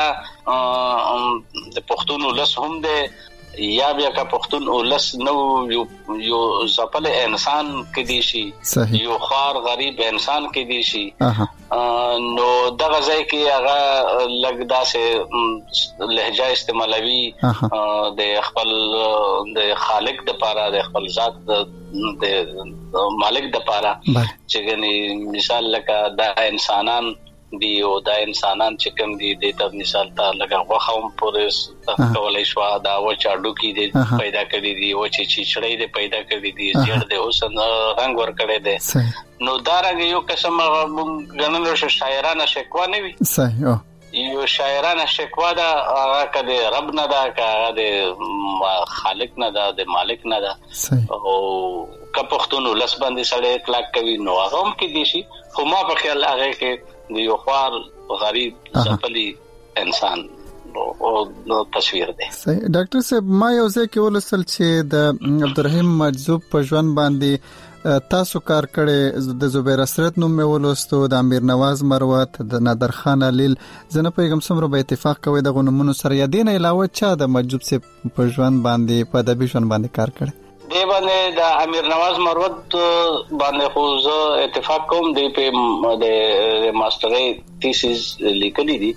د پښتون ولس هم دی یا بیا کا پښتون ولس نو یو یو ځپل انسان کې دي شي یو خار غریب انسان کې دي شي نو دغه ځای کې هغه لګدا سه لهجه استعمالوي د خپل د خالق د پاره د خپل ذات د مالک د پاره چې ګني مثال لکه د انسانان دی او دا انسانان چې کوم دي د ته مثال ته لګا وخم پورې کولای شو دا و چاډو کې دي پیدا کړی دي او چې چیچړې دي پیدا کړی دي زیړ دي اوس رنگ ور کړی دي نو دا رنګ یو قسم غنلو شاعرانه شکوا نه وي صحیح یو شاعرانه شکوا دا هغه کده رب نه دا هغه د خالق نه دا د مالک نه دا او کپختونو لس باندې سړی اطلاق کوي نو هغه هم کې دي شي خو ما په خیال هغه کې د یو خوار غریب ځپلی انسان او تصویر دی صحیح ډاکټر صاحب ما یو ځای کې ولسل چې د عبدالرحیم مجذوب په ژوند باندې تاسو کار کړی د زبیر اسرت نوم مې ولوستو د امیر نواز مروت د نادر خان علیل زنه پیغام سمره به اتفاق کوي د غنمونو سره یادین علاوه چا د مجذوب سه په ژوند باندې په ادبي ژوند باندې کار کړی دی باندې د امیر نواز مروت باندې خو زه اتفاق کوم دی په د ماسترۍ تھیسیس لیکلي دي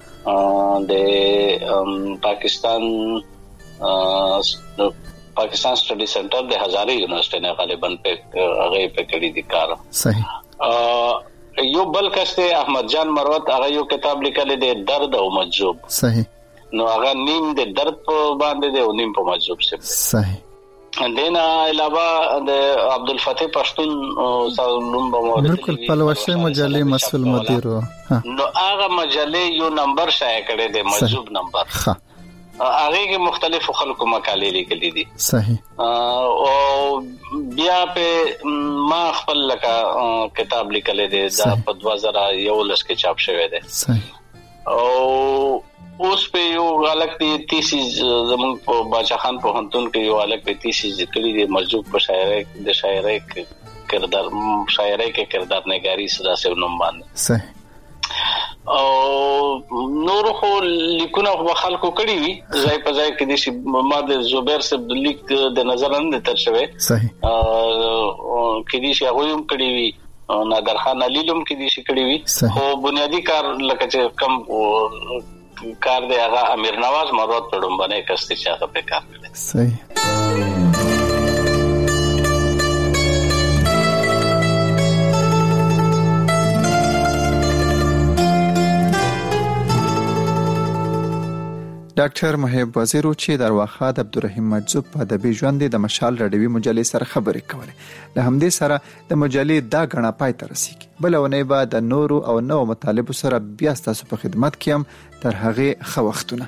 د پاکستان پاکستان سټڈی سنټر د هزاره یونیورسيټي نه غالبا په هغه په کړي دي کار صحیح یو بل کسته احمد جان مروت هغه یو کتاب لیکلی دی درد او مجذوب صحیح نو هغه نیم د درد په باندې دی او نیم په مجذوب سره صحیح دینا علاوه د عبدالفتاح پښتون سالون بموارد بالکل پلوشه مجله مسئول مدیر نو هغه مجله یو نمبر شایع کړی دی مجذوب نمبر ښه هغه کې مختلف خلکو مقالې لیکلي دي صحیح او بیا په ما خپل لکه کتاب لیکلی دی دا په دوه زره یولس کې چاپ شوی دی صحیح او اوس په یو الګ دی تیسیز زمون په باچا خان په هنتون کې یو الګ په تیسیز کړی دی مجذوب په شاعرۍ د شاعرۍ کردار شاعرۍ کې کردار نگاری سره سره نوم باندې صحیح او نور خو لیکونه په خلکو کړی وي ځای په ځای کې د ما د زبیر سب لیک د نظر نه تر شوی صحیح کې دي چې هغه هم کړی وي نادر خان علی لوم کې دي چې کړی وي خو بنیادی کار لکه چې کم کار دی هغه امیر نواز مروت په ډومبنه کسته چې هغه په کار کړی صحیح ډاکټر محب وزیر چې د ارواخا د عبدالرحیم مجذوب په ادبي ژوند د مشال رډوي مجلې سره خبرې کولې له همدې سره د مجلې دا غنا پای ته رسیږي بل ونه بعد د نورو او نو مطالب سره بیا تاسو په خدمت کې تر هغه خو وختونه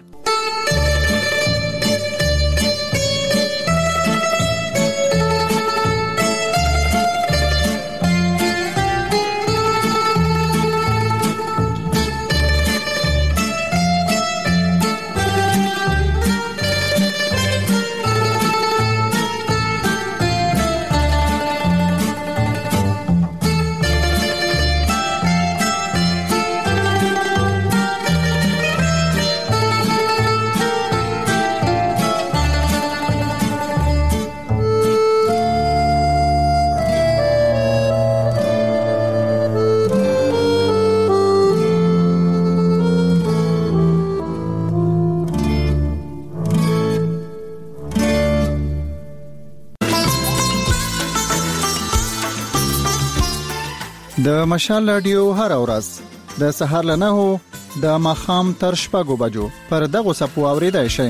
د مشال رادیو هر ورځ د سهار له نهو د ماخام تر شپږو بجو پر دغه صفو اوریدای شئ.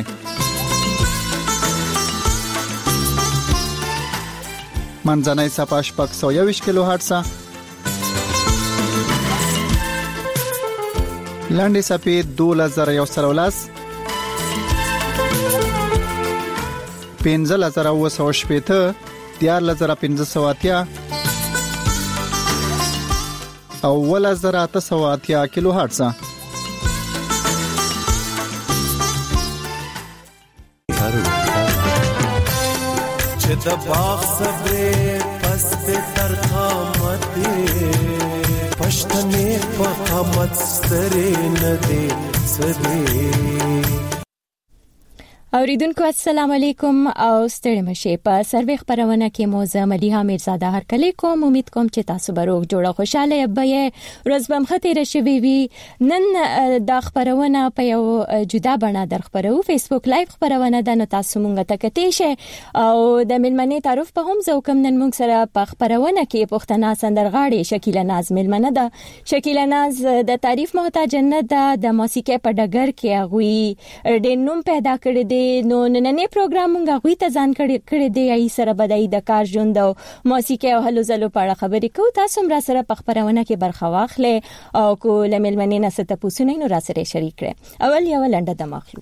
منځنۍ صفه شپږ سوه یوویشت کیلو هرتزه، لنډې صفې دولس زره یو سل ولس، پنځلس زره اووه سوه شپېته، دیارلس زره پنځه سوه اتیا او اوولس زره اته سوه اتیا کیلو هرتزه. چې د باغ صبرې پس به تر قامت پښتنې په قامت سترې نه دي سدي. اوریدونکو السلام علیکم او ستړي مشه. په سروې خبرونه کې موزه مليحه میرزاده هر کله کوم. امید کوم چې تاسو به روغ جوړه خوشاله یې. ورځ بم خته رشوي وي. نن د خبرونه په یو جدا بڼه در خبرو فیسبوک لایو خبرونه د نو تاسو مونږ ته کتئ شئ او د ملمنې تعارف په هم زو کوم نن مونږ سره په خبرونه کې پښتنه سندرغاړي شکیله ناز ملمنه ده. شکیله ناز د تعریف محتاج نه ده. د موسیقي په ډګر کې هغه ډېر نوم پیدا کړی دی. نو نننې پروګرام موږ غوي ته ځان کړی کړی دی ای سره بدای د کار ژوند او موسیقي او هلو زلو په اړه خبرې کوو. تاسو هم را سره په خبرونه کې برخه واخلئ او کو لمل منې نه ست پوسونه نو را سره شریک کړئ. اول یو لنډه د مخلو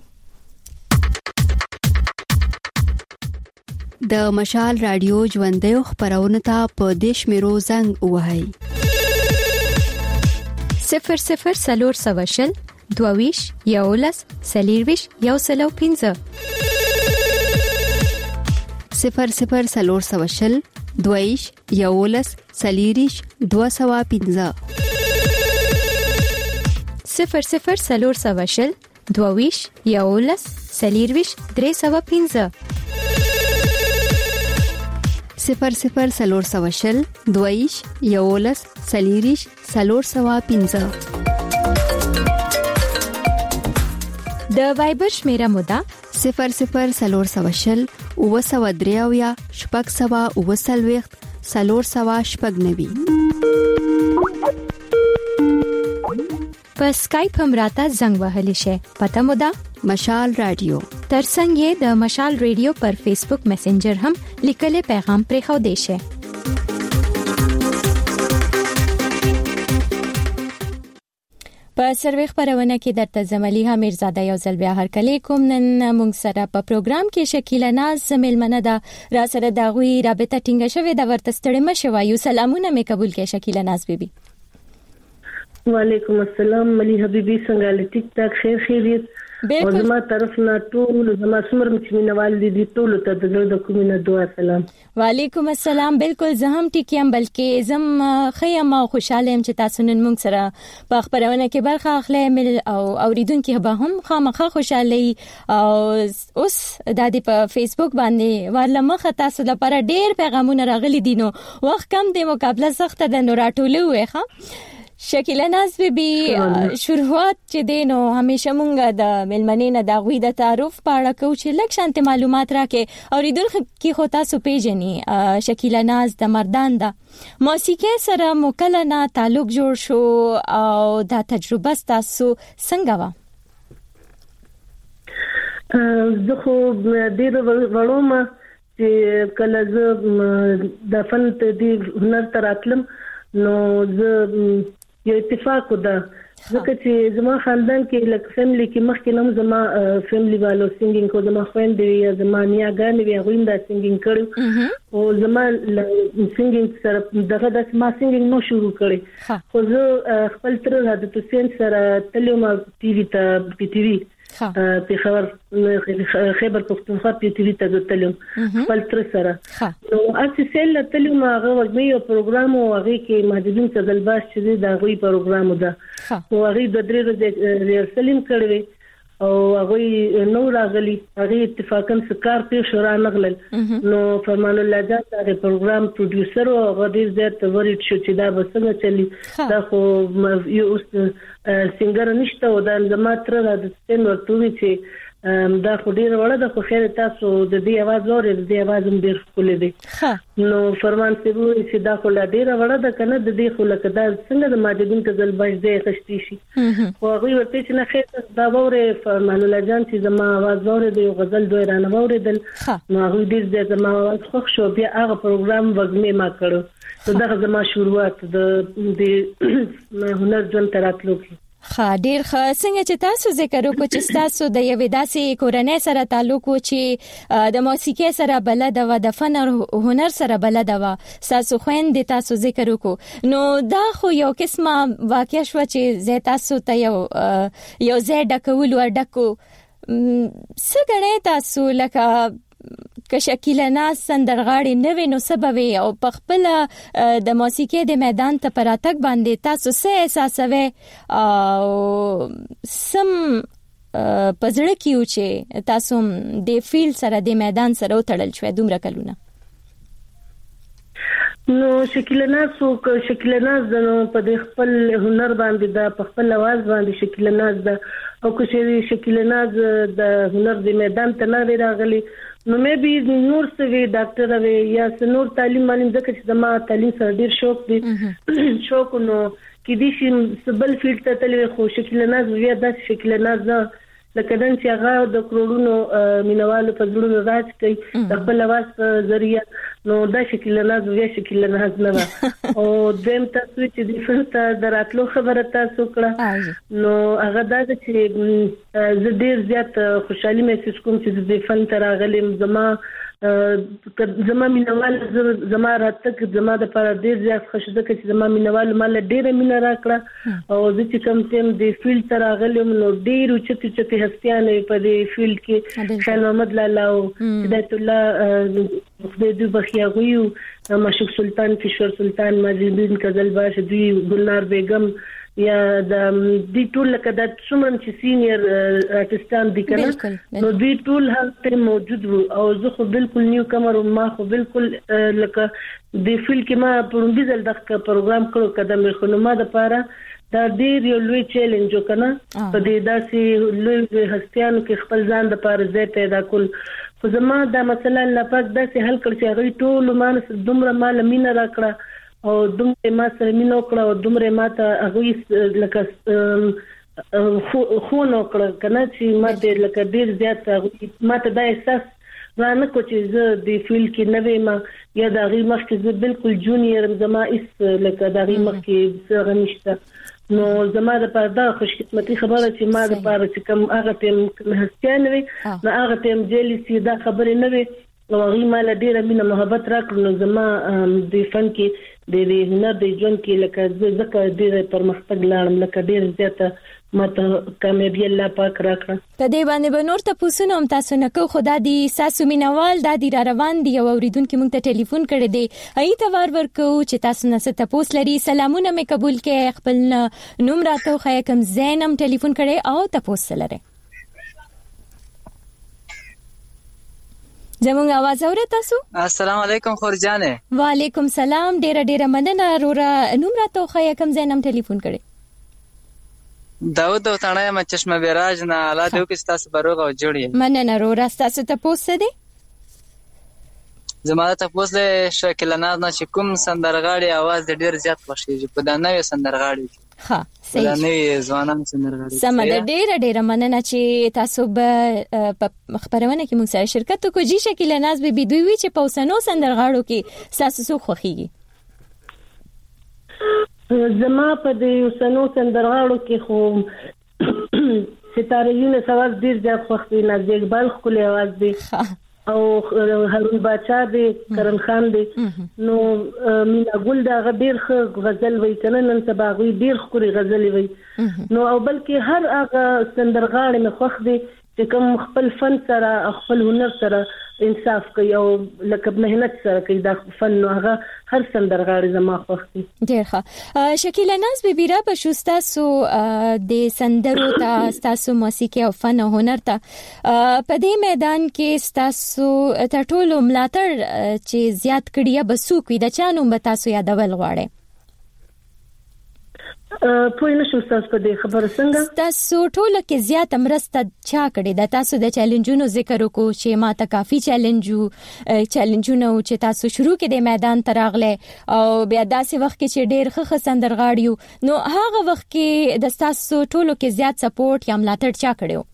د مشال رادیو ژوندې خبرونه ته په دیش میرو زنګ وهاي صفر صفر سلور سوشل دوویش یولس سلیرویش یو سلو پینزه صفر صفر سلور سوشل دوویش یولس سلیریش دو سوا پینزه صفر صفر سلور سوشل دوویش یولس سلیرویش درې سوا پینزه صفر صفر سلور سوشل دوویش یولس سلیریش سلور سوا پینزه. د وایبر شمیره مودا صفر صفر سلور سوشل او سوا دریاویا شپږ سوا او سلويخت سلور سوا شپږ نوي. په سکایپ هم راته زنګ وهلی شي. پته مودا مشال رادیو. ترڅنګ یې د مشال رادیو پر فیسبوک میسنجر هم لیکل پیغام پرې خو دی شي. په سروې خبرونه کې درته زملیحه میرزاده یو ځل بیا هر کله کوم. نن موږ سره په پروګرام کې شکیله ناز ملمنه ده. را سره د غوي رابطه ټینګه شوې د ورته ستړي مشه وایو. سلامونه مې قبول کې شکیله ناز بیبي. وعلیکم السلام مليحه بیبي څنګه لټیک تاک خیر خیریت. او زما طرف نه ټول زما سمر مچمنوال دي ټول ته د زړه د کومینه دعا سلام. وعلیکم السلام. بالکل زه هم ټیکیم بلکې زم خیم او خوشاله يم چې تاسو نن موږ سره په خبرونه کې برخه اخلئ او اوریدونکو به هم خامخا خوشاله او اوس د دې په فیسبوک باندې ورلمخه تاسو لپاره ډېر پیغامونه راغلي دي. نو وخت کم دی مقابله سخت ده نو راټولو وخه. شکیله ناز بیبي شروعات چې دینو همیشه مونږ د ملمنې نه د غوي د تعارف په اړه کو چې لږ شانت معلومات راکې اوریدونکو کې خو تاسو پیژني. شکیله ناز د مردان ده موسیقي سره مکلنه تعلق جوړ شو او دا تجربه تاسو څنګه و؟ زه خو ډېر وړوم چې کله زه د فن ته د هنر تراتلم نو زه یو اتفاق ده ځکه چې زما خاندان کې لکه فیملی کې مخکې نوم زما فیملی والو سنگینګ کو زما خويندې یا زما نیاګانې وی غویندا سنگینګ کړو او زما سنگینګ سره دغه د ما سنگینګ نو شروع کړې خو زه خپل تر حادث حسین سره تلوم ټي وي ته پی ټي وي په خبر خبر پښتونخوا په ټي وي ته تلوم خپل تر سره نو اساسل تلوم هغه وګمې یو پروګرام او هغه کې ماجدین سدلباش چې دا غوي پروګرام ده او هغه د درې ورځې ریهرسلین کړې او هغه نو راغلي هغه اتفاقا سکار په شورا نغلل نو فرمان الله جان دا پروګرام پروډوسر او هغه دې زیات ورټ شو چې دا بسنګ چلی دا خو یو سنگر نشته او دا زما تر د سپین ورته چې دا خو ډیر وړه د خو خیر تاسو د دې आवाज اورئ د دې आवाज هم ډیر خولې دي نو فرمان سی وو چې دا خو لا ډیر وړه د کنه د دې خو لکه دا څنګه د ماجدین کزل باج دی خشتي شي خو هغه ورته چې نه خیر دا وره فرمان الله جان چې زما आवाज اورئ د غزل دوی رانه اوریدل نو هغه ډیر د زما आवाज خو شو بیا هغه پروګرام وګمه ما کړو نو دا زما شروعات د د هنر ژوند تراتلو کې خا ډیر ښه څنګه چې تاسو ذکر وکړو چې تاسو د یوې داسې کورنۍ سره تعلق و چې د موسیقي سره بلد و د فن او هنر سره بلد و تاسو خويندې تاسو ذکر وکړو نو دا خو یو قسمه واقع شو چې زه تاسو ته یو یو زه ډکول و ډکو څنګه تاسو لکه که شکیله ناز سندرغاړي نه وینو سبب او په خپل د موسیقي د میدان ته پراتک باندې تاسو څه احساسوي او سم پزړه کیو چې تاسو د فیلډ سره د میدان سره وتړل شوي دومره کلونه نو شکیله ناز او شکیله ناز نو په خپل هنر باندې د خپل आवाज باندې شکیله ناز د او که شکیله ناز د هنر د میدان ته نه راغلي نو مې به نور څه ډاکټر وي یا نور تعلیم باندې ځکه چې زما تعلیم سره ډیر شوق دي شوق نو کې دي چې سبل فیلډ ته تلوي خو شکل ناز ویا د شکل ناز لکه دن چې هغه د کروڑونو مینوالو په زړونو راځ کوي د خپل आवाज په ذریعہ نو دا شکل ناز ویا شکل ناز نه او دیم تاسو چې د فرته دراتلو خبره تاسو کړه نو هغه دا چې زه ډیر زیات خوشحالي محسوس کوم چې د فن تر غلم زما زما مینوال زما راتک زما د پر ډیر زیات خوشاله چې زما مینوال مال ډیر مینا راکړه او زه چې کوم تم د فیلډ تر غلم نو ډیر چتی چتی هستیانې په دې فیلډ کې خان محمد لالا او هدایت الله خدای دې بخیا غویو مشوق سلطان کشور سلطان ماجدین کزل باش دوی ګلنار بیگم یا د دې ټول لکه د څومره چې سینیئر آرټستان دي کنه نو دوی ټول هلته موجود وو او زه خو بالکل نیو کمر ما خو بالکل لکه د فیل کې ما پروندې ځل دغه پروګرام کړو قدم خو ما د پاره دا ډیر یو لوی چیلنج وکنه په دې داسې لوی هستیانو کې خپل ځان د پاره ځای پیدا کول خو زما دا مثلا لپاره داسې حل کړ چې هغه ټول مانس دومره مال مینه راکړه او دومره ما سره مینه وکړه او دومره ما ته هغه لکه خو نو کړ کنه چې ما ته لکه ډیر زیات ما ته دا احساس رانه کو چې زه د فیلډ کې نه ویم یا د غي مخ کې زه بالکل جونیئر زما اس لکه د غي مخ کې څه نشته نو زما د پاره خوش قسمتي خبره چې ما د پاره چې کوم هغه تم هستیان وي نو هغه تم جلیسی دا خبره نه وي او غي مال ډیره مینه محبت راکړو نو زما د فن کې د دې هنر د ژوند کې لکه ځکه ډیره پرمختګ لاړم لکه ډیر زیاته ماته کامیابی الله پاک راکړه په دې باندې به نور ته پوښتنه هم تاسو نه کو خدا دې ساسو مینوال د دې را روان دي او اوریدونکو موږ ته ټلیفون کړی دی ای ته ور ورکو چې تاسو نه ست پوس لري سلامونه مې قبول کې خپل نوم راته خو کوم زینم ټلیفون کړي او تاسو لري زموږ आवाज اورئ تاسو السلام علیکم خورجانه وعلیکم سلام ډیره ډیره مننه رورا نوم راته خو کوم زینم ټلیفون کړي داود او تانه ما چشمه بیراج نه الله دې وکړي تاسو بروغ او جوړی مننه رورا تاسو ته پوسه دي زماده ته پوسله شکل نه نه چې کوم سندرغاړي आवाज د ډیر زیات خوشیږي په دا نوې سندرغاړي ها صحیح دا نوې ځوانان سندرغاړي سمه ډیر ډیر مننه چې تاسو به خبرونه کې موږ سره شرکت وکړي شکل ناز به بي دوی وی چې په وسنو سندرغاړو کې تاسو سو خوخيږي زما په دې وسنو سندرغاړو کې خو ستاره یونه سواز ډیر ځای خوختي نه د اقبال خو له आवाज دی او هارون باچا دی کرن خان دی نو مینا ګل دا غډیر خ غزل وای کنه نن سبا غوي ډیر خوري غزل وای نو او بلکې هر هغه سندرغاړي مخ وخت دی چې کوم خپل فن سره خپل هنر سره انصاف کوي او لکه مهنت سره کوي دا فن نو هغه هر سندرغاړي زما خوښ دي ډیر ښه شکیل ناز به بیره په شوستا سو د سندرو ته تاسو موسیقي او فن او هنر ته په دې میدان کې تاسو ته ټولو ملاتړ چې زیات کړی به سو کوي د چانو به تاسو یادول غواړي پوه نه شم تاسو په دې خبره څنګه. تاسو ټول کې زیات مرسته چا کړې ده؟ تاسو د چیلنجونو ذکر وکړو چې ما ته کافي چیلنجو چیلنجونه چې تاسو شروع کې د میدان تراغله او بیا داسې وخت کې چې ډېر ښه سندرغاړیو، نو هغه وخت کې د تاسو ټولو کې زیات سپورټ یا ملاتړ چا کړو؟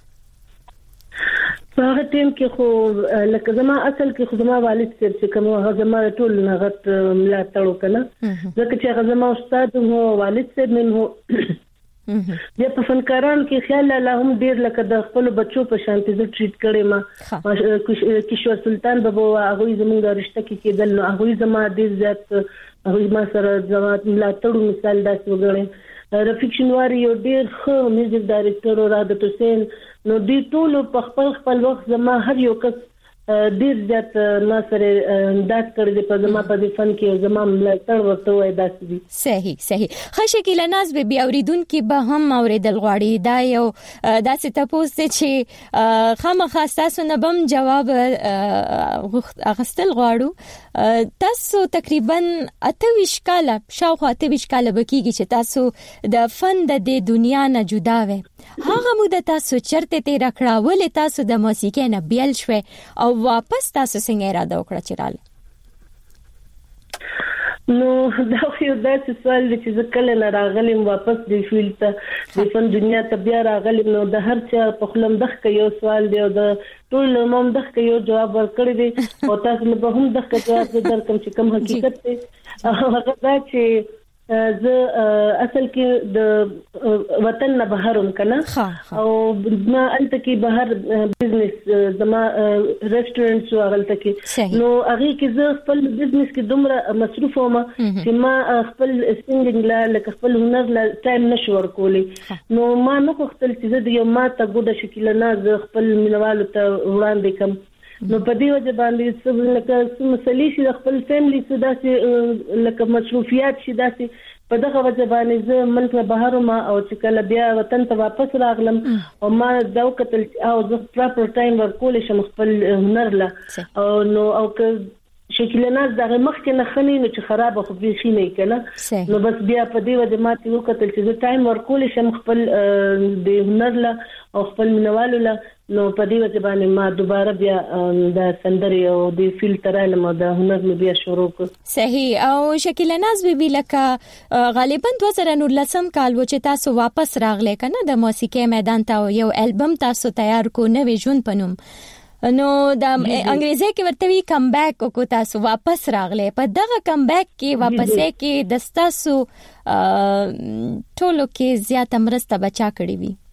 په هغه ټیم کې خو لکه زما اصل کې خو زما والد صاحب چې کوم هغه زما ټول نغت ملاتړ وکړه، ځکه چې هغه زما استاد هو، والد صاحب من هو. بیا په فنکاران کې خیال الله هم ډیر لکه د خپل بچو په شانتي زه ټریټ کړم ما. کشور سلطان بابا هغه زمونږ رشتہ کې کېدل، نو هغه زما ډیر زیات هغه ما سره زما ملاتړ مثال داسې وګڼم. رفیق شنواری یو ډیر ښه میوزیک ډایرکټر او رادت حسین، نو دوی ټول په خپل خپل وخت زما هر یو کس ډیر زیات ما سره دات کړی دی په زما په دې فن کې زما ملاتړ ورته وای داسې دي. صحیح صحیح. خشکیله ناز به بیا اوریدونکو به هم اوریدل غواړي، دا یو داسې تاسو ته چې خامخا تاسو نه بم جواب اغستل غواړو. تاسو تقریبا اتهویش کاله شاوخوا اتهویش کاله بکیږي چې تاسو د فن د دنیا نه جدا وې. هغه موده تاسو چرته تیر کړه، ولې تاسو د موسیقۍ نه بیل شوه او واپس تاسو څنګه اراده وکړه چې رااله؟ نو دا یو داسې سوال دی چې زه کله نه راغلم واپس د فیلډ ته، د فن دنیا ته بیا راغلم، نو د هر چا په خلم دغه یو سوال دی او د ټول مم دغه یو جواب ورکړی دی او تاسو نه به هم دغه جواب درکم چې کوم حقیقت دی. هغه دا چې زه اصل کې د وطن نه بهروم کنه او ما انت کې بهر بزنس زما ریسټورانټ او غلطه کې، نو هغه کې زه خپل بزنس کې دومره مصروف وم چې ما خپل سینګینګ لا لکه خپل هنر لا ټایم نشو ورکولی. نو ما نه خپل چې زه د یو ماته ګوډه شکل نه ز خپل مینوالو ته وړاندې کوم، نو په دې وجه باندې څه لکه څه مسلې شي د خپل فیملی څه داسې لکه مصروفیات شي داسې، په دغه وجه باندې زه ملک نه بهر ما او چې کله بیا وطن ته واپس راغلم او ما دا وکتل او زه پراپر ټایم ورکول شم خپل هنر لا او نو او که شکل نه دغه مخکې نه خني نو چې خراب خو به شي نه کنه، نو بس بیا په دې وجه ما ته وکتل چې زه ټایم ورکول شم خپل د هنر لا او خپل منوالو لا، نو په دې وجه باندې ما دوباره بیا د سندري او د فیل ترالم او د هنر مې بیا شروع کړ. صحیح. او شکیله ناز بیبي لکه غالبا دوه زره نولسم کال و چې تاسو واپس راغله کنه د موسیقي میدان ته، یو البم تاسو تیار کو نوې ژوند پنوم، نو د انګریزي کې ورته وی کم بیک کو تاسو واپس راغله. په دغه کم بیک کې واپسې کې د تاسو ټولو کې زیات مرسته بچا کړی وي؟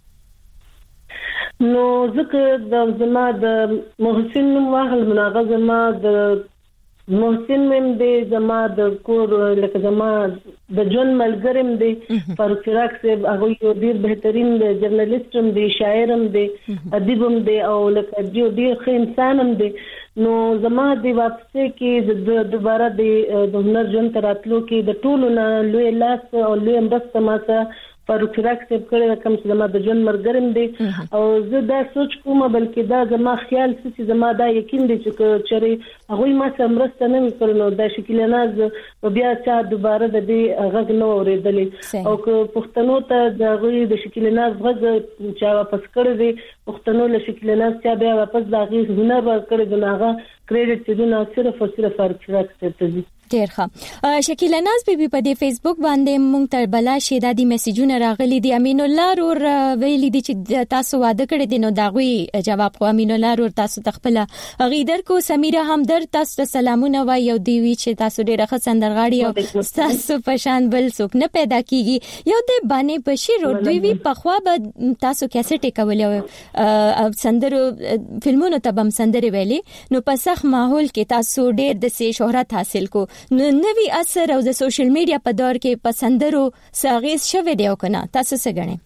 نو ځکه د زما د محسن نوم واخل مناغه زما د محسن مم دی، زما د کور لکه زما د جون ملګرم دی فاروق فراق صاحب، هغه یو ډیر بهترین جرنالست هم دی، شاعر هم دی، ادیب هم دی او لکه یو ډیر ښه انسان هم دی. نو زما د واپسې کې د دوباره د هنر ژوند ته راتلو کې د ټولو نه لوی لاس او لوی مرسته ما ته فاروق فراق صاحب کړی کوم چې زما د ژوند مرګرم دی او زه دا سوچ کوم بلکې دا زما خیال چې زما دا یقین دی چې چېرې هغه ما سره مرسته نه وکړي نو دا شکل نه بیا چا دوباره د دې غږ نه اورېدلې او که پښتنو ته د غوي د شکل نه غږ چا واپس کړی دی پښتنو له شکل نه چا بیا واپس دا غي هنر ورکړي دغه کریډټ چې نه صرف او صرف فاروق فراق صاحب ته دي. ډیر ښه. شکیله ناز بیبي په دې فیسبوک باندې مونږ ته بلا شیدا دي میسجونه راغلي دي. امین الله رور ویلي دي چې تاسو واده کړی دي نو داغوي جواب خو امین الله رور تاسو تخپل غیدر کو سمیره همدر تاسو ته سلامونه وای یو دی وی چې تاسو ډیره ښه سندرغاړي او تاسو په شان بل څوک نه پیدا کیږي. یو د باندې بشیر ور دوی وی په خوا به تاسو کیسټ کولې سندرو فلمونو ته بم سندري ویلي نو په سخت ماحول کې تاسو ډیر د سي شهرت حاصل کو نو نوی اثر او د سوشل میډیا په دور کې پسندرو ساغیز شوه دی او کنه تاسو څه غنئ؟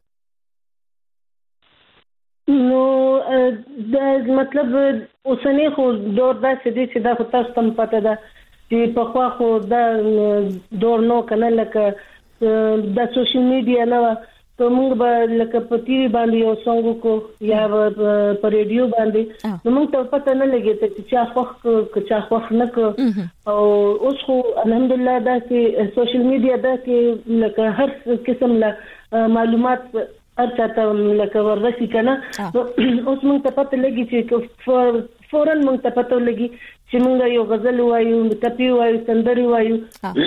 نو د مطلب اوسنی خو دور دا چې چې دا خو تاسو تم پته ده چې په خوا خو دا دور نو کنه لکه د سوشل میډیا نه کومه به لکه په ټي وي باندې یو څنګه کو یا په ریډیو باندې نو موږ ته پته نه لګي چې چا خوخ کو چا خوخ نه کو او اوس خو الحمدلله دا چې سوشل میډیا دا کې لکه هر قسم له معلومات ارچاته لکه ورسي کنه اوس موږ ته پته لګي چې فورن موږ ته پته لګي چې موږ یو غزل وایو ټپي وایو سندري وایو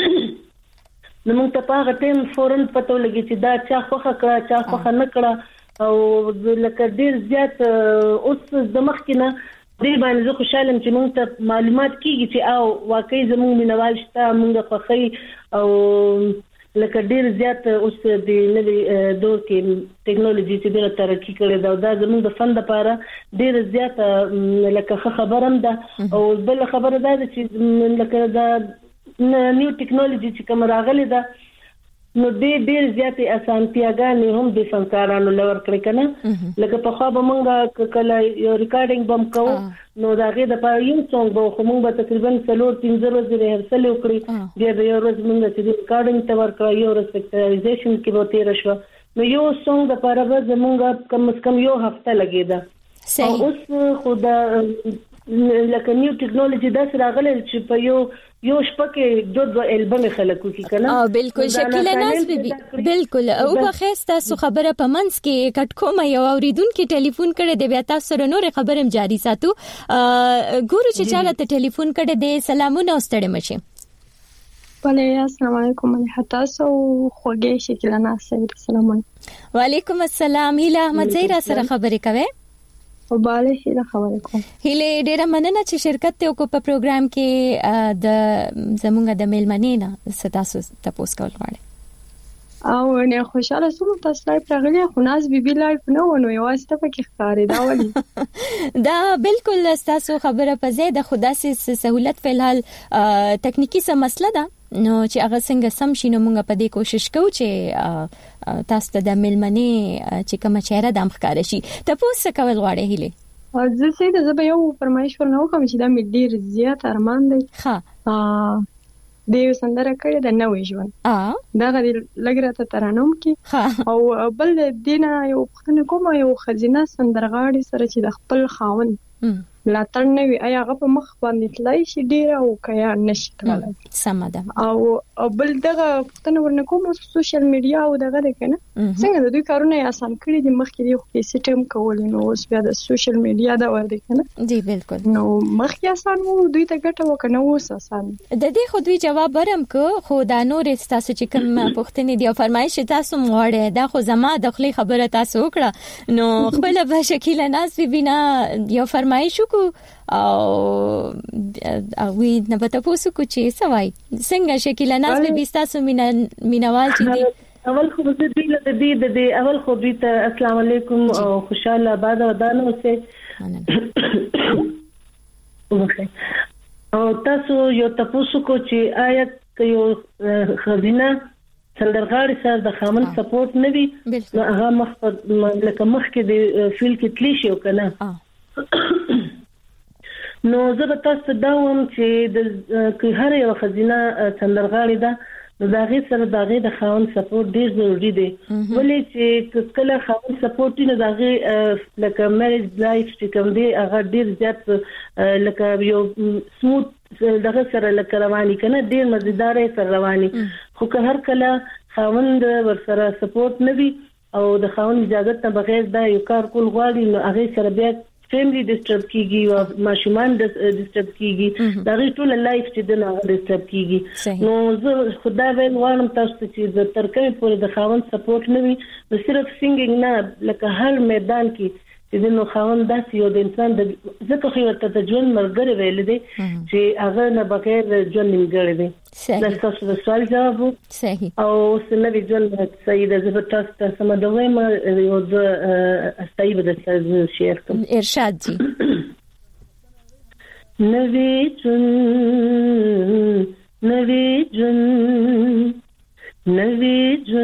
نو موږ ته په هغه ټیم فورن پته لګي چې دا چا خوخه کړه چا خوخه نه کړه او لکه ډیر زیات اوس د مخ کې نه دې باندې زه خوشاله یم چې موږ ته معلومات کیږي چې او واقعي زموږ مینوال شته موږ خوښي او لکه ډیر زیات اوس د نوې دور کې ټیکنالوژي چې ډیره ترقی کړې ده دا زموږ د فن لپاره ډیر زیات لکه خبرم ده او بل خبره ده چې لکه دا نیو ټیکنالوژي چې کوم راغلي ده نو دې ډېر زیاتې اسانتیاګانې هم د فنکارانو لور کړې کنه لکه په خو به مونږه کله یو ریکارډینګ بم کوو نو دا غي د پاره یو څنګه به خو مونږ به تقریبا څلور پنځه ورځې ریهرسل وکړي بیا د یو ورځ مونږ چې ریکارډینګ ته ورکړو یو ورځ پکچرایزیشن کې به تیر شو نو یو څنګه د پاره به زمونږ کم از کم یو هفته لګیدا اوس خو دا لکه نیو ټیکنالوژي دا سره غلل چې په یو یو شپکه د دوه البم خلکو کې کنه او بالکل شکیله ناز بي بالکل او په خسته سو خبره په منس کې کټ کوم یو اوریدونکو ټلیفون کړي د بیا تاسو سره نور خبرم جاری ساتو ګورو چې چاله ته ټلیفون کړي د سلامونه واستړې مشه بله السلام علیکم تاسو خوږه شکیله ناز السلام علیکم وعلیکم السلام هیله احمد زیرا سره خبرې کوي وباله هیله خبرې کوم هیله ډیره مننه چې شرکت ته کو په پروګرام کې د زمونږ د میلمنې نه ستاسو تاسو کول غواړي او نه خوشاله سوم تاسو لایف راغلی خو ناز بي بي لایف نو نو یوازې ته پکې ښکارې دا ولي دا بالکل تاسو خبره په زیاده خدا سي سہولت فلحال تکنیکی څه مسله ده نو چې هغه څنګه سم شینو مونږ په دې کوشش کوو چې تاسو ته د ملمنې چې کوم چیرې د امخکار شي تاسو کول غواړئ هله زه سې د زبې یو فرمایش ورنو کوم چې دا مې ډیر زیات ارمان دی ها د یو سندره کړې د نوې ژوند ا دا غوډي لګراته ترانوم کې او بل دینه یو خنه کوم یو خزینه سندرغاړي سره چې د خپل خاون لا ترنوي آیا هغه په مخ باندې تلای شي ډیر او کیا نشي تلای سمده او بل دغه پښتنه ورنکوم سوشل میډیا او دغه کنه څنګه د دوی کارونه آسان کړی دي مخکې دی خو سیستم کول نو اوس بیا د سوشل میډیا دا ور دي کنه جی بالکل نو مخکې آسان وو دوی ته ګټه وکنه اوس آسان د دې خو دوی جواب ورم کو خو دا نور تاسو چې کوم پښتنې دی او فرمایش تاسو مغواړي دا خو زما د خلی خبره تاسو وکړه نو خپل به شکیله ناز بنا یو فرمایش کو او اوی نه پته پوسو کو چې سوای څنګه شکیله ناز به تاسو مینا مینوال چې دی اول خو دې دې دې دې اول خو دې السلام علیکم او خوشاله آباد ودانو سه او تاسو یو تاسو کو چې آیت یو خزینه سندرغاړي سره د خامن سپورټ نه وي نو هغه مخ لکه مخ کې د فیل کې تلی شي کنه نو زه به تاسو دا وایم چې د که هر یو خزینه سندرغاړي ده نو دا غي سره دا غي د خاون سپورټ ډیر ضروری دی ولې چې کله خاون سپورټ نه دا غي لکه میریج لایف چې کوم دی هغه ډیر زیات لکه یو سموث دغه سره لکه رواني کنه ډیر مزیدار سره رواني خو که هر کله خاون ور سره سپورټ نه وي او د خاون اجازه ته بغیر دا یو کار کول غواړي نو هغه سره بیا فیملی ډیسټرب کیږي او ماشومان ډیسټرب کیږي دا غي ټول لایف چې د نه ډیسټرب کیږي نو زه خدای ویل وایم تاسو چې د ترکمه پورې د خاون سپورټ نه وي نو صرف سینګینګ نه لکه هر میدان کې چې د نو خاون داس یو د انسان د ځکه خو ورته د ژوند مرګره ویل دي چې هغه نه بغیر ژوند نیمګړی دی دا تاسو د سوال جواب صحیح او سنوي ژوند صحیح د زبر تاسو ته سمدوي ما یو د استایب د تاسو شیر کوم ارشاد جی نوی ژوند نوی ژوند نوی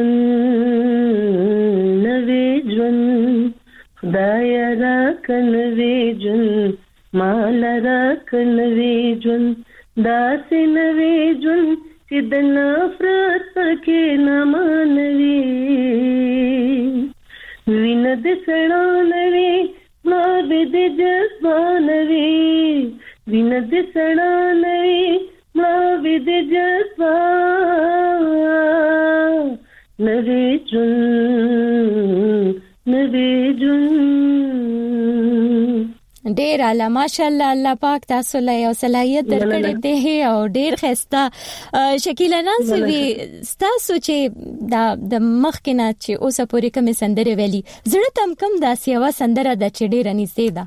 ژوند نوی ژوند خدای را کنوی جن مال را کنوی جن داس نوی جن چې د نفرت پکې نه مانوي وینه د سړانوي مړه د جذبانوي وینه د سړانوي مړه د جذبانوي جون نوی جون. ډیر اعلی ماشاءالله. الله پاک تاسو له یو صلاحیت درکړی دی او ډیر ښه. شکیله نازوی تاسو چې دا د مخکنه چې اوسه پورې کوم سندره ویلي زړه تم کم داسې یو سندره د چې ډیر نږدې ده؟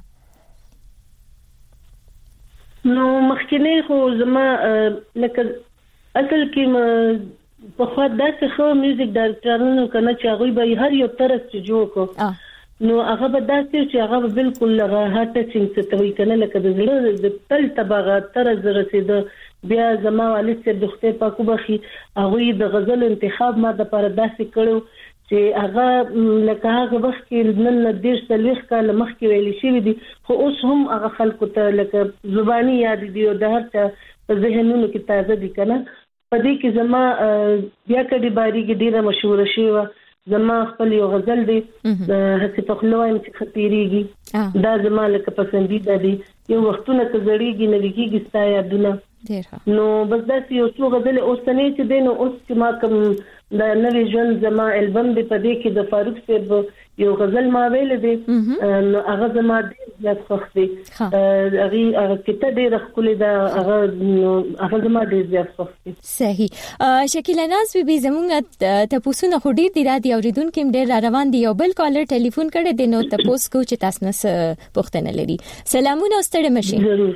نو مخکنه خو زما لکه اصل کې په خوا داسې خو میوزیک ډایرکټرانو کنه چې هغه به هر یو طرز چې جوړ کو نو هغه به داسې چې هغه بالکل لغه هات ټچینګ څه توي کنه لکه د زړه د تل تبغه طرز رسیدو. بیا زما والد سره د خپل پاکو بخي هغه د غزل انتخاب ما د پر داسې کړو چې هغه لکه هغه وخت کې نن د دیش تلويخ کال مخکې ویل شي دي خو اوس هم هغه خلکو ته لکه زبانی یاد دي او د هر څه په ذهنونو کې تازه دي کنه. پدې کې زما بیا کډي باری کې ډیره مشهور شي و زما خپل یو غزل دی هڅه په خلوایم چې خطيريږي دا زما لکه پسندیده دي یو وختونه کې زړیږي نه لګيږي ستا یادونه نو بس دا یو څو غزل اوسنۍ چې دین اوس چې ما کوم د نوې ژوند زما البم دی پدې کې د فاروق صاحب یو غزل ما ویل دی نو هغه زما ډیر زیات خوښ دی هغه هغه کته ډیر خپل دا هغه هغه زما ډیر زیات خوښ دی. صحیح. شکیله ناز بي زمونږ ته پوسونه خډیر دی را دي اوریدونکو ډیر روان دي. یو بل کالر ټلیفون کړي دی نو ته پوس کو چې تاسو نس پوښتنه لري. سلامونه ستړي مشي. ضرور.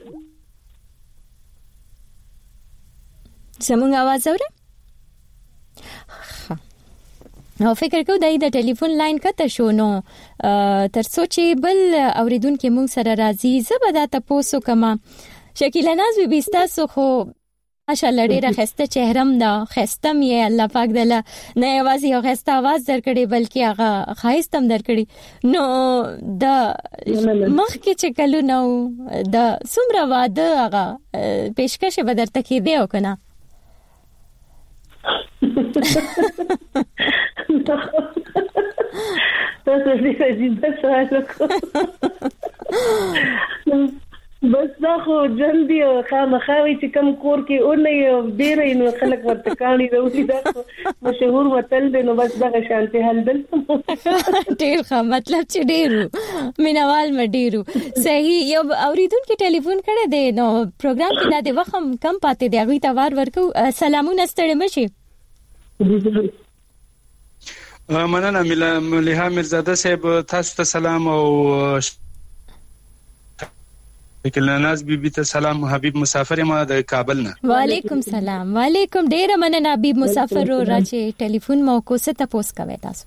زمونږ आवाज اورئ؟ نو فکر کو دای د ټلیفون لاین کته شو نو تر سوچي بل اوریدونکو مونږ سره راځي زبدا تاسو کما. شکیله ناز بي تاسو خو ماشاءالله ډیره خسته چهرم دا خستم یې الله پاک دله نه आवाज یو خسته आवाज درکړي بلکې هغه خایستم درکړي نو د مخ کې چې کلو نو د سمره واده هغه پیشکش به درته کې دی او کنه تاسو دې عجیب سوال وکړو بس دا خو جلدی او خامخاوي چې کم کور کې او نه یو ډیر نو خلک ورته کاڼي راوړي دا مشهور وتل دی نو بس دا شانتي حل دل ډیر ښه مطلب چې ډیرو مینوال م ډیرو. صحیح. یو اوریدونکو ټلیفون کړی دی نو پروګرام کې دا د وخت کم پاتې دی هغه ته وار ورکو. سلامونه ستړي مشي. مننه مليحه میرزاده صاحب تاسو ته سلام او شکیله ناز بيبي ته سلام. حبيب مسافر ما د کابل نه. وعلیکم سلام. وعلیکم ډیر مننه حبيب مسافر رو راځي ټلیفون مو کو څه تاسو کوي تاسو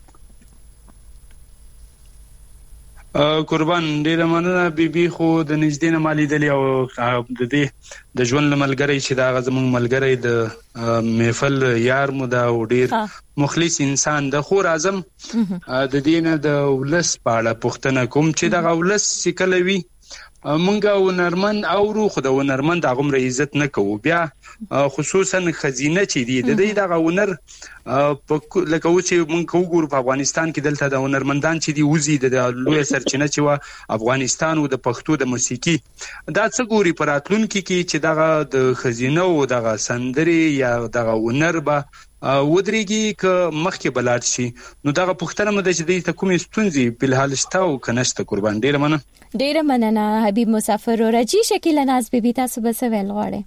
قربان ډیر مننه بيبي خو د نږدې نه مالي دلی او د دې د ژوند ملګری چې دا غزمون ملګری د محفل یار مو دا ډیر مخلص انسان د خور اعظم د دینه د ولس پاړه پښتنه کوم چې د ولس سکلوي مونږه ونرمن او روخ د ونرمن د غومره عزت نه کوو بیا خصوصا خزینه چې دی د دې د غونر لکه و چې مونږ وګورو په افغانستان کې دلته د ونرمندان چې دی وزي د لوی سرچینه چې و افغانستان او د پښتو د موسیقي دا څه ګوري پراتلونکو کې چې دغه د خزینه او دغه سندري یا دغه ونر به ودرېږي ک مخکې بلاد شي نو دغه پښتنه مده چې د کومې ستونزې په حال شته او کنهشته قربان ډیر مننه. ډیر مننه حبيب مسافر او راځي. شکیله ناز بيبي تاسو به څه ویل غواړئ؟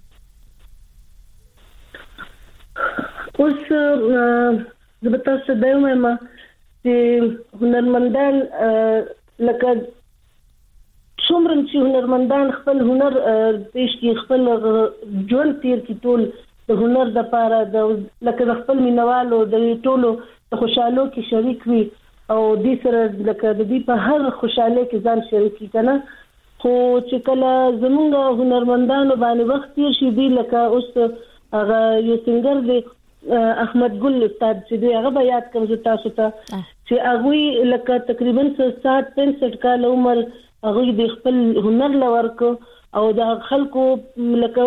اوس زه به تاسو ته وایم چې هنرمندان لکه څومره چې هنرمندان خپل هنر پېښ کړي خپل ژوند تیر کړي ټول د هنر د پاره د لکه د خپل مینوالو د ټولو خوشحالو کې شریک وي او د سره لکه د دې په هر خوشاله کې ځان شریک کړي خو چې کله زمونږ هنرمندانو باندې وخت تیر شي دی لکه اوس هغه یو سنگر دی احمد ګل استاد چې دی هغه به یاد کوم تاسو ته چې هغه لکه تقریبا سات پنځه کال عمر هغه د خپل هنر لورکو او د خلکو لکه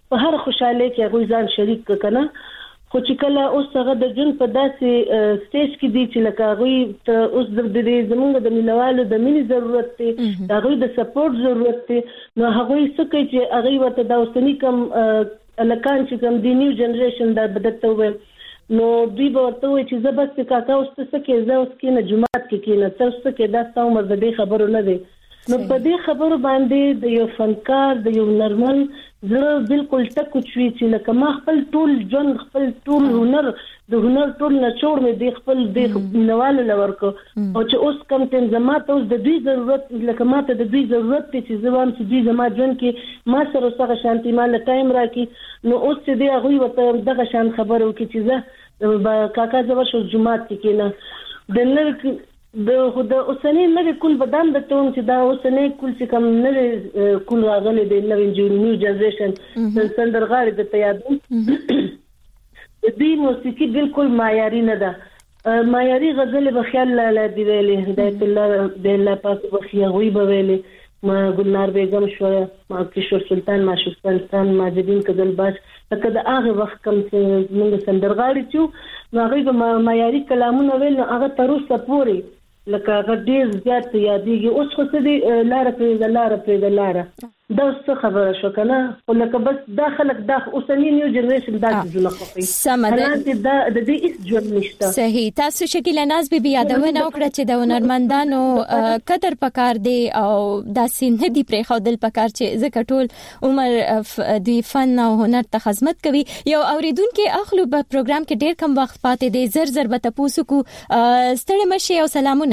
په هر خوشاله کې هغه ځان شریک کړه خو چې کله اوس هغه د جون په داسې سټیج کې دي چې لکه هغه ته اوس د دې زمونږ د مینوالو د مینې ضرورت دی هغه د سپورټ ضرورت دی نو هغه څه کوي چې هغه ورته د اوسنی کم لکان چې کم دی نیو جنریشن د بدته وي نو دوی ورته وي چې زه بس کاکا اوس څه کې زه اوس کې نه جمعات کې کې نه تاسو کې دا څو عمر د دې خبرو نه دی نو په دې خبرو باندې د یو فنکار د یو نرمل زه بالکل ټکو چوي چې لکه ما خپل ټول جون خپل ټول هنر د هنر ټول نه چور مې د خپل د نوال لورکو او چې اوس کم تم زما ته اوس د دوی ضرورت لکه ما ته د دوی ضرورت چې زوام چې دوی زما جون کې ما سره سره شانتي مال ټایم راکې نو اوس چې دی هغه وته دغه شان خبرو کې چې زه کاکا زو شو جمعات کې نه د نر د خود اوسنی نه کول بدام د تون چې دا اوسنی کول چې کم نه کول راغلي د نوې نیو جنریشن د سندرغاړي د تیادون د دې موسیقي بالکل معیاري نه ده معیاري غزل به خیال لاله دی ویلې هدایت الله د الله پاک بخیا غوي به ویلې ما ګلنار بیگم شو ما کشور سلطان ما شو سلطان ماجدین کدل باش لکه د هغه وخت کم چې موږ سندرغاړي چې نو هغه معیاري کلامونه ویل هغه تر اوسه پوري لکه هغه ډیر زیات یادېږي اوس خو څه دي لاره پرې لاره پرې لاره دا څه خبره شو کنه خو لکه بس دا خلک دا اوسنی نیو جنریشن دا ځونه خوښي سمه ده دا د دې هیڅ ژوند نشته صحیح تاسو شکیله ناز بیبي یادونه وکړه چې د هنرمندانو قدر پکار دی او دا سینه دی پرې خودل پکار چې زکه ټول عمر دی فن او هنر ته خدمت کوي یو اوریدونکو اخلو په پروګرام کې ډیر کم وخت پاتې دی زر زر به تاسو کو ستړي مشه او سلامونه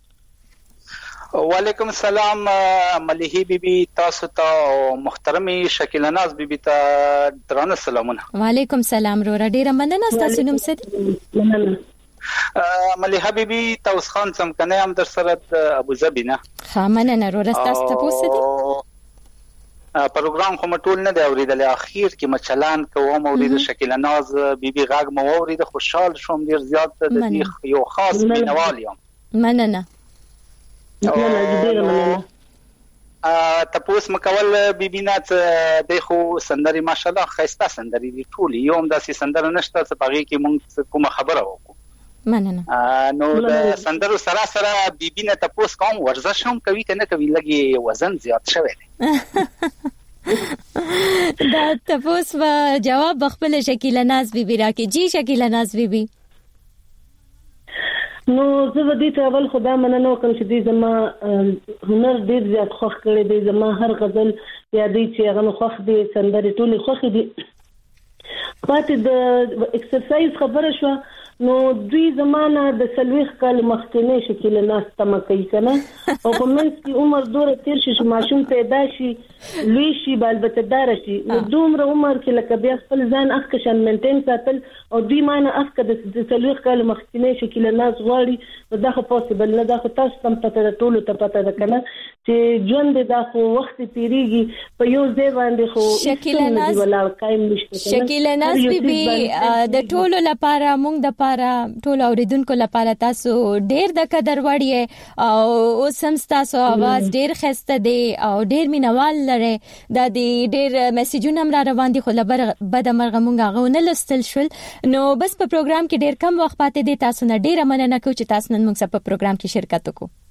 وعلیکم السلام مليحي بیبي تاسو ته محترمي شکیله ناز بیبي ته درانه سلامونه وعلیکم السلام رورا ډیر مننه تاسو نوم څه مننه مليحه بیبي تاسو خان څمکنه هم در سره ابو ظبي نه ها مننه رورا تاسو ته پوښتنه پروګرام کوم ټول نه دی اوریدل اخیر کې مچلان کوم اورید شکیله ناز بیبي غاګ مو اورید خوشحال شوم ډیر زیات د دې یو خاص مینوال یم مننه تپوس مکول بیبینا د خو سندري ماشاءالله خيسته سندري دي ټول یوم داسې سندره نشته چې پغې کې مونږ کومه خبره وکړو مننه نو د سندرو سره سره بیبینا تپوس کوم ورزش هم کوي کنه کوي لګي وزن زیات شوی دی دا تپوس و جواب خپل شکیله ناز بیبي راکې جی شکیله ناز بیبي نو زه به دې ته اول خدا مننه کوم چې دې زما هنر ډېر زیات خوښ کړی دی زما هر غزل یادې چې هغه خوښ دي سندرې ټولې خوښ دي پاتې د ایکسرسایز خبره شو نو دوی زمانہ د سلويخ کال مخکنه شکل ناس تم کوي کنه او په منځ کې عمر دوره تیر شي چې ماشوم پیدا شي لوی شي بالبته دار شي نو دومره عمر کې لکه بیا خپل ځان اخکشن مینټین ساتل او دوی معنی اخکه د سلويخ کال مخکنه شکل ناس غواړي نو دا خو پوسیبل نه دا خو تاسو تم پته ټولو ته پته ده کنه چې ژوند دا خو وخت تیریږي په یو ځای باندې خو شکل ناس ولر قائم نشته شکل ناس بیبي د ټولو لپاره مونږ د لپاره ټول اوریدونکو لپاره تاسو ډیر د قدر وړي او اوس هم تاسو आवाज ډیر خسته دی او ډیر مینوال لري د دې ډیر میسجونه هم را روان دي خو لبر بد مرغه مونږه غو نه لستل شول نو بس په پروګرام کې ډیر کم وخت پاتې دی تاسو نه ډیر مننه کوم چې تاسو نن موږ په پروګرام کې شرکت وکړو